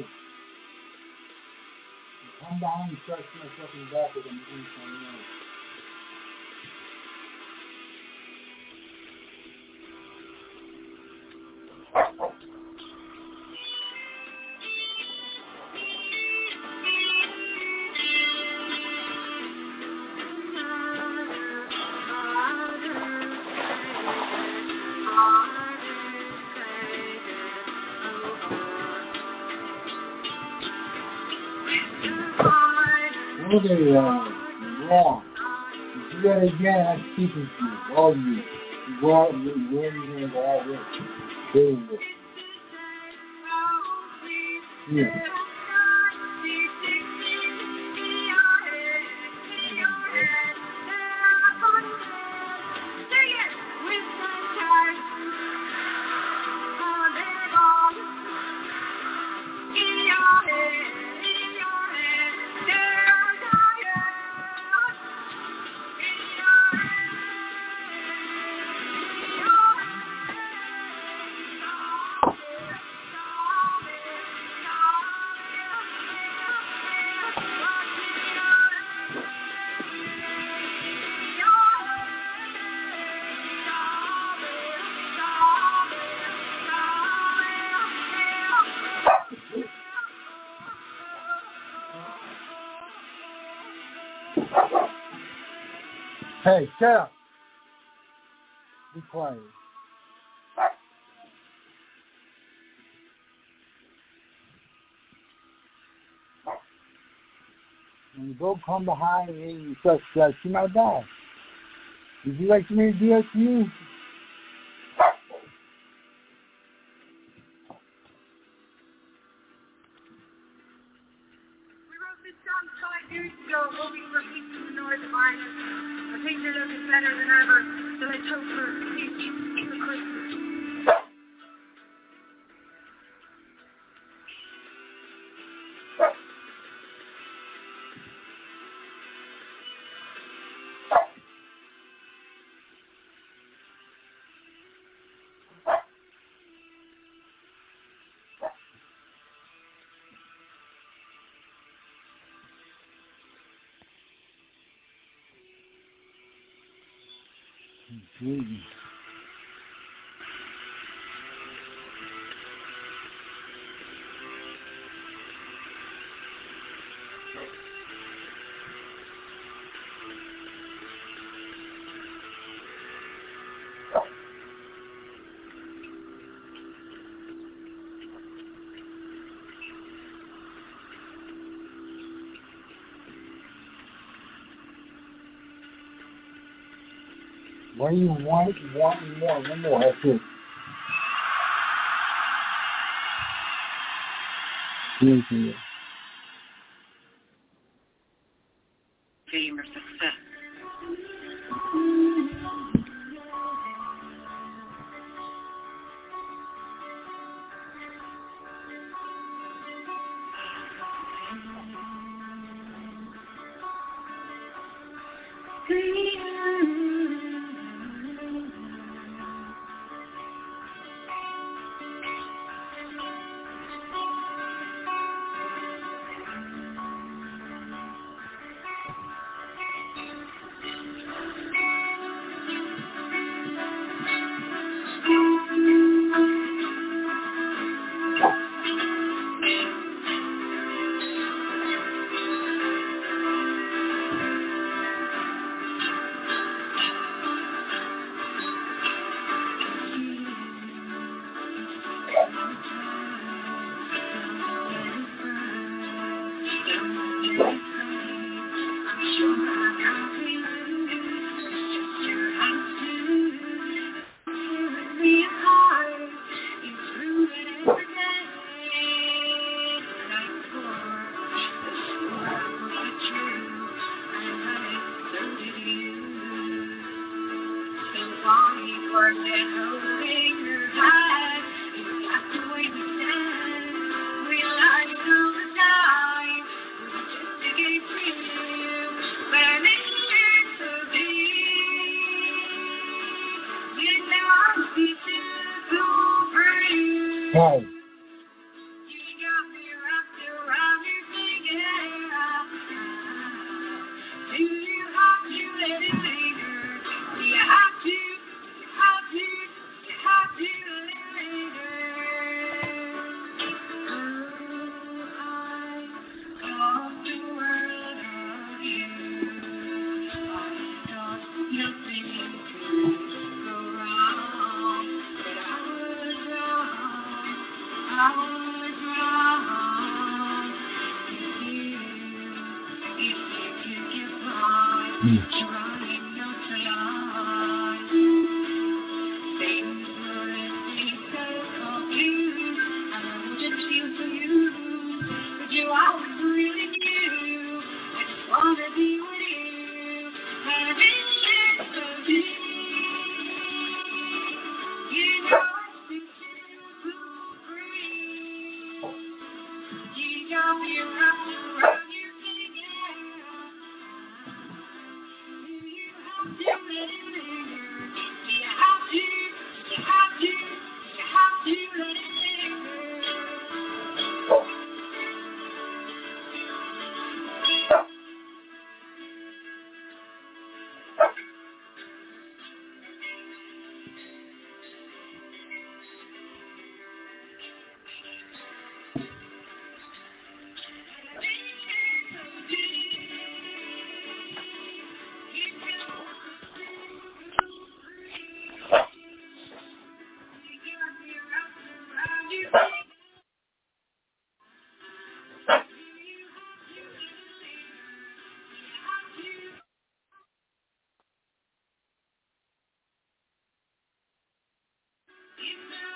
[SPEAKER 2] I'm behind and stretch myself in the back with them things on the end. What are they uh, wrong? If you do that again, I'm speaking to you, all of you. Well, where are you going to have it? Doing it. Yeah. Hey, shut up. Be quiet. When you go come behind me and you start scratching my back. Would you like me to do that to you?
[SPEAKER 3] Years ago, hoping for peace in the north of Ireland. But things are looking better than ever, so let's hope for peace in the Christmas.
[SPEAKER 2] Mm-hmm. What do you want? You want more? One more. That's it. Thank you.
[SPEAKER 3] Fame or success.
[SPEAKER 2] Hi.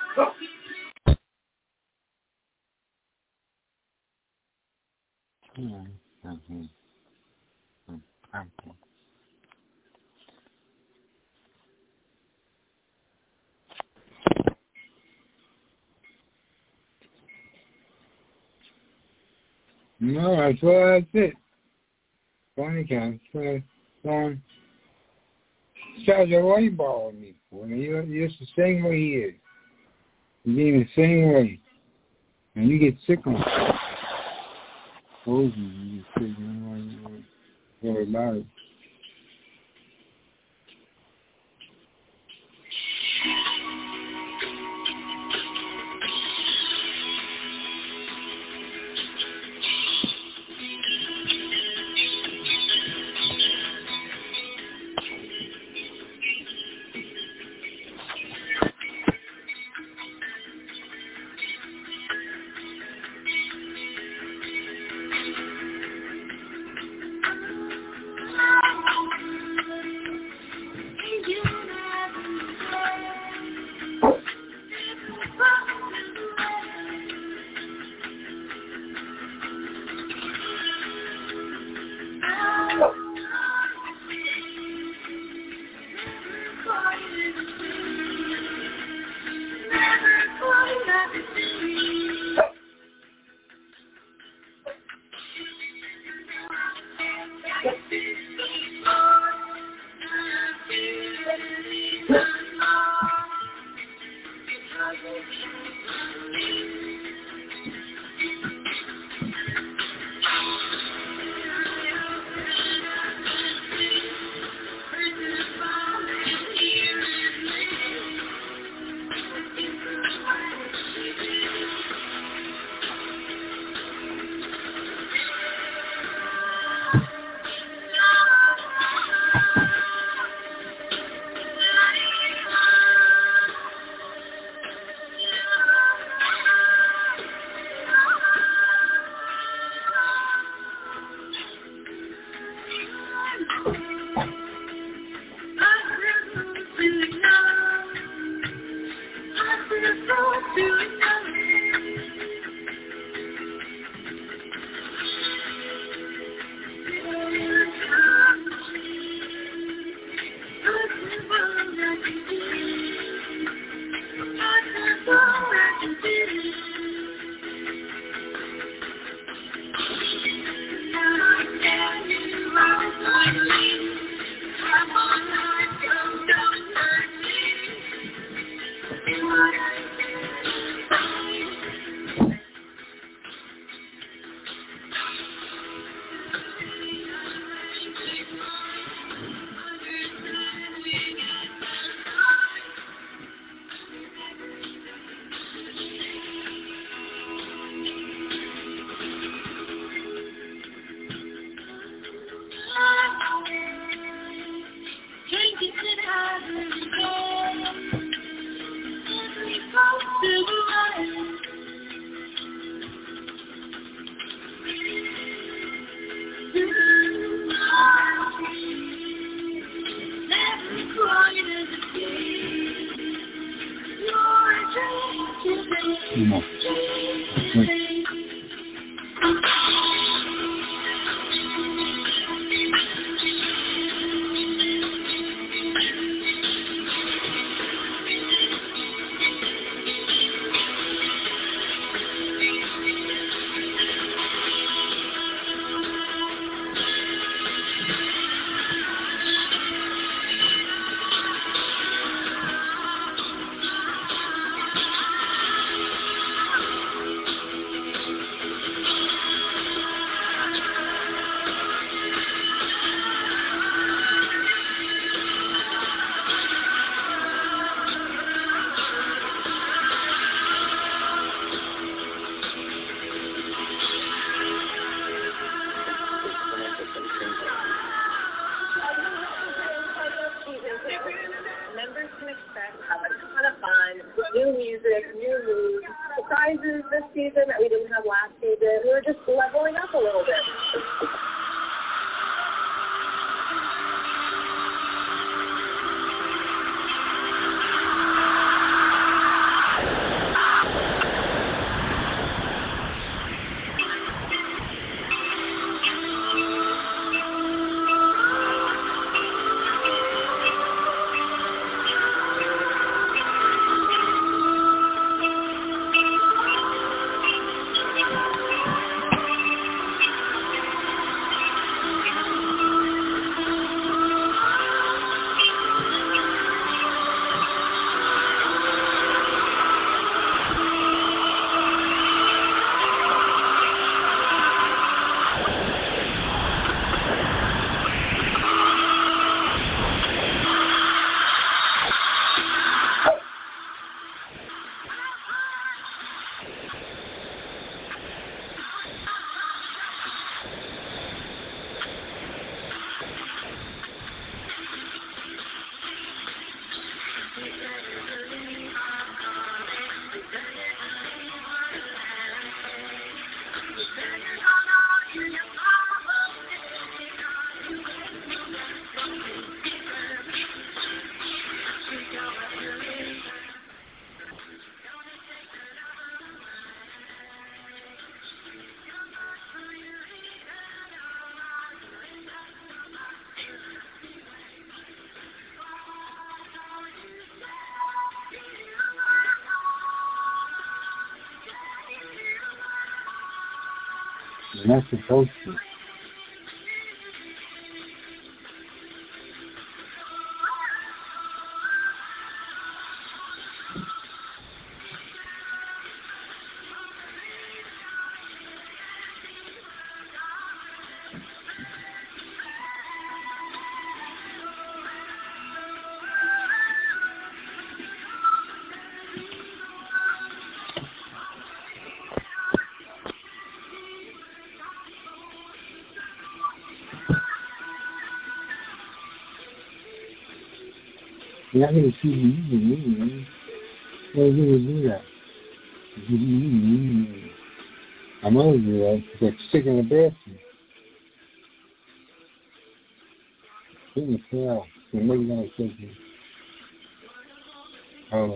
[SPEAKER 2] Mm-hmm. Okay. No, that's all. That's it. Funny kind. So, um, Charge a white ball with me. When you're just the same way he is. You're being the same way. And you get sick of it. Told you, you get sick of it. What about it?
[SPEAKER 4] Members can expect to have a ton of fun, new music, new moves, surprises this season that we didn't have last season. We were just leveling up a little bit.
[SPEAKER 2] You're not supposed to. You're not going to see me. Why are you going to do that? I'm over you, that's like sick in the bathroom. Get in the tail. You're never going to take me. Oh.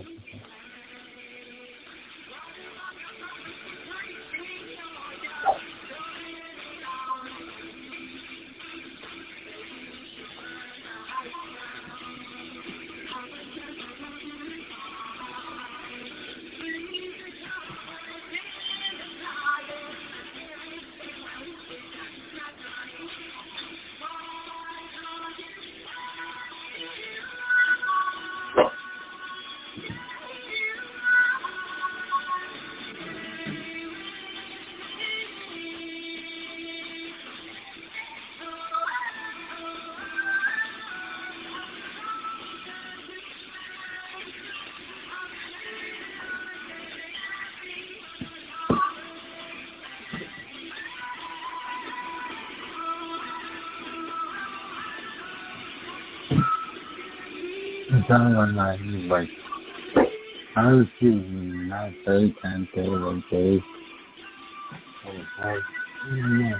[SPEAKER 2] Someone one night, he was like, I was shooting nine thirty, ten thirty, one thirty. I was like, yeah.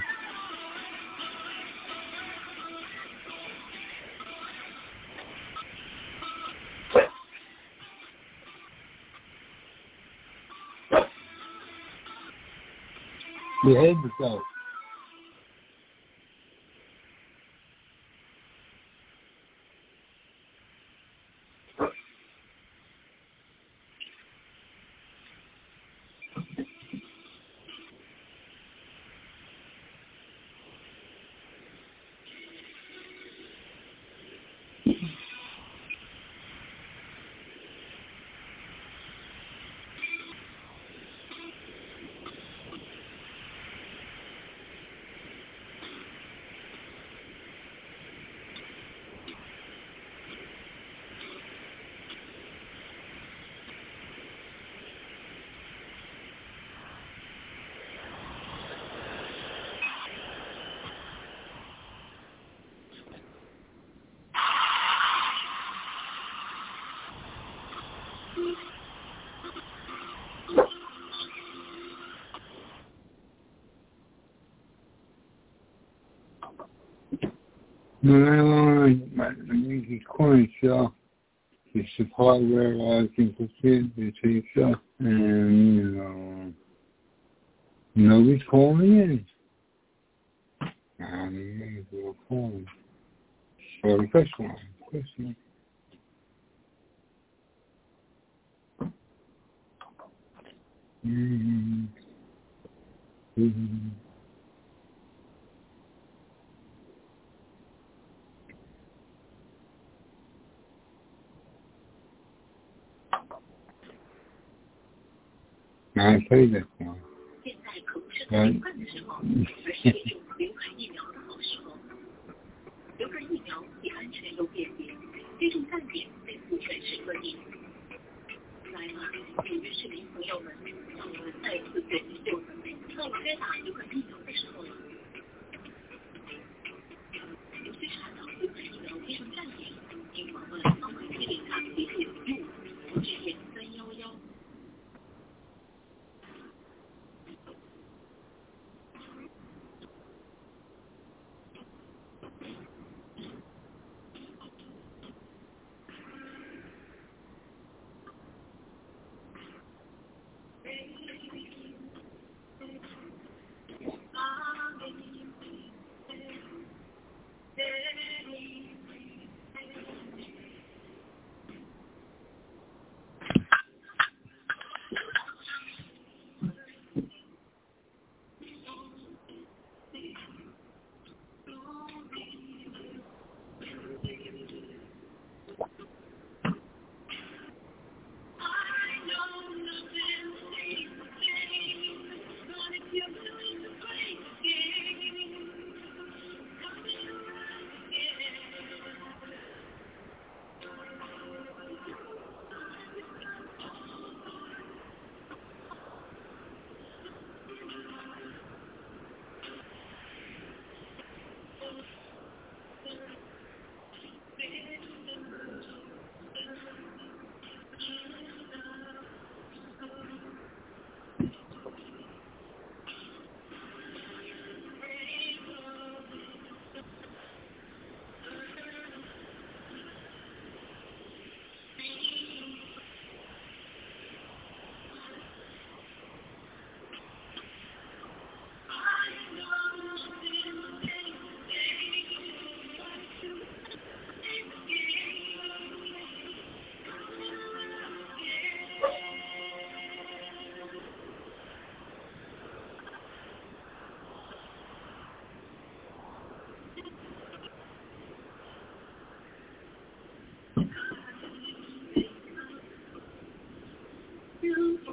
[SPEAKER 2] Behave yourself. No, my music corner show. It's the part where I can proceed to take stuff, and you know, nobody's calling in. I don't know if they're calling. So the first one, question. Mm-hmm. Mm-hmm. I played that one. 现在可不是最快的时候，而是接种流感疫苗的好时候。流感疫苗既安全又便捷，接种站点遍布全市各地。来吧，纽约市民朋友们，让我们再次卷起袖子，到了该打流感疫苗的时候了。有些查找流感疫苗接种站点，请访问方块七零卡一四五五或致电三一一。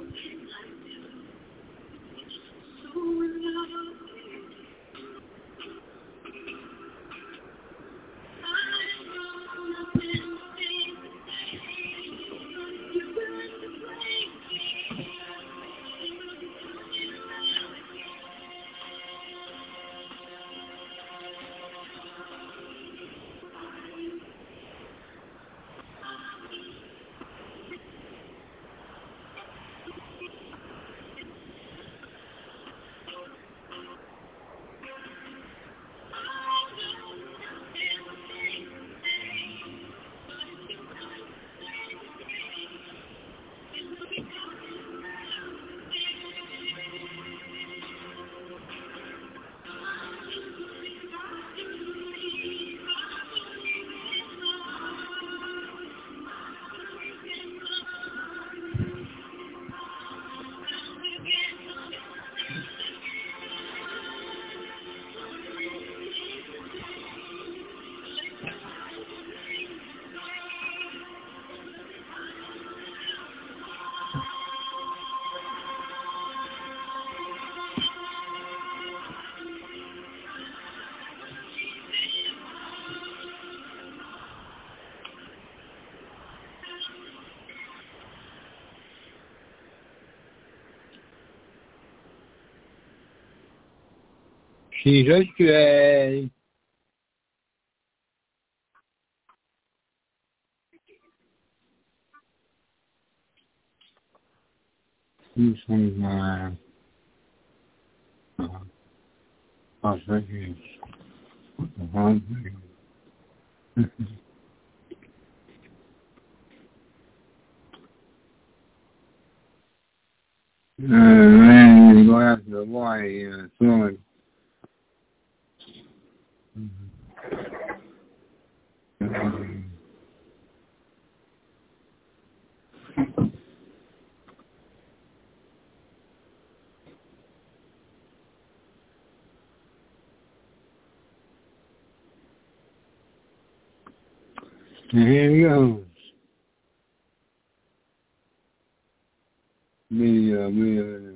[SPEAKER 2] Si je suis nous sommes euh, ah, ça y est. Ah, euh, ouais, il doit être le bois et euh, ça. Here he goes. Me, uh, me, uh,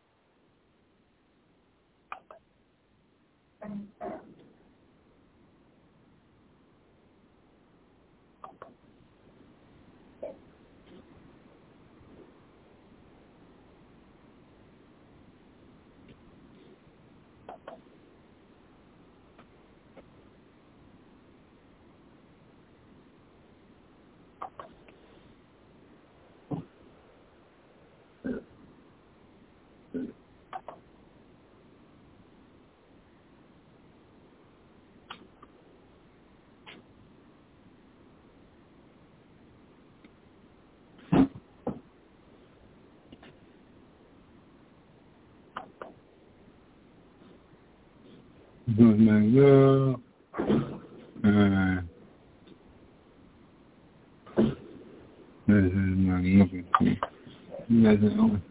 [SPEAKER 2] good man, girl. Uh, this is my looking for. You guys know.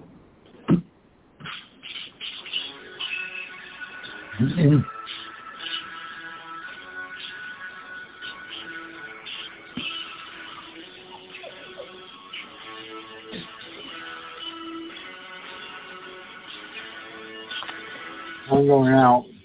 [SPEAKER 2] I'm going out.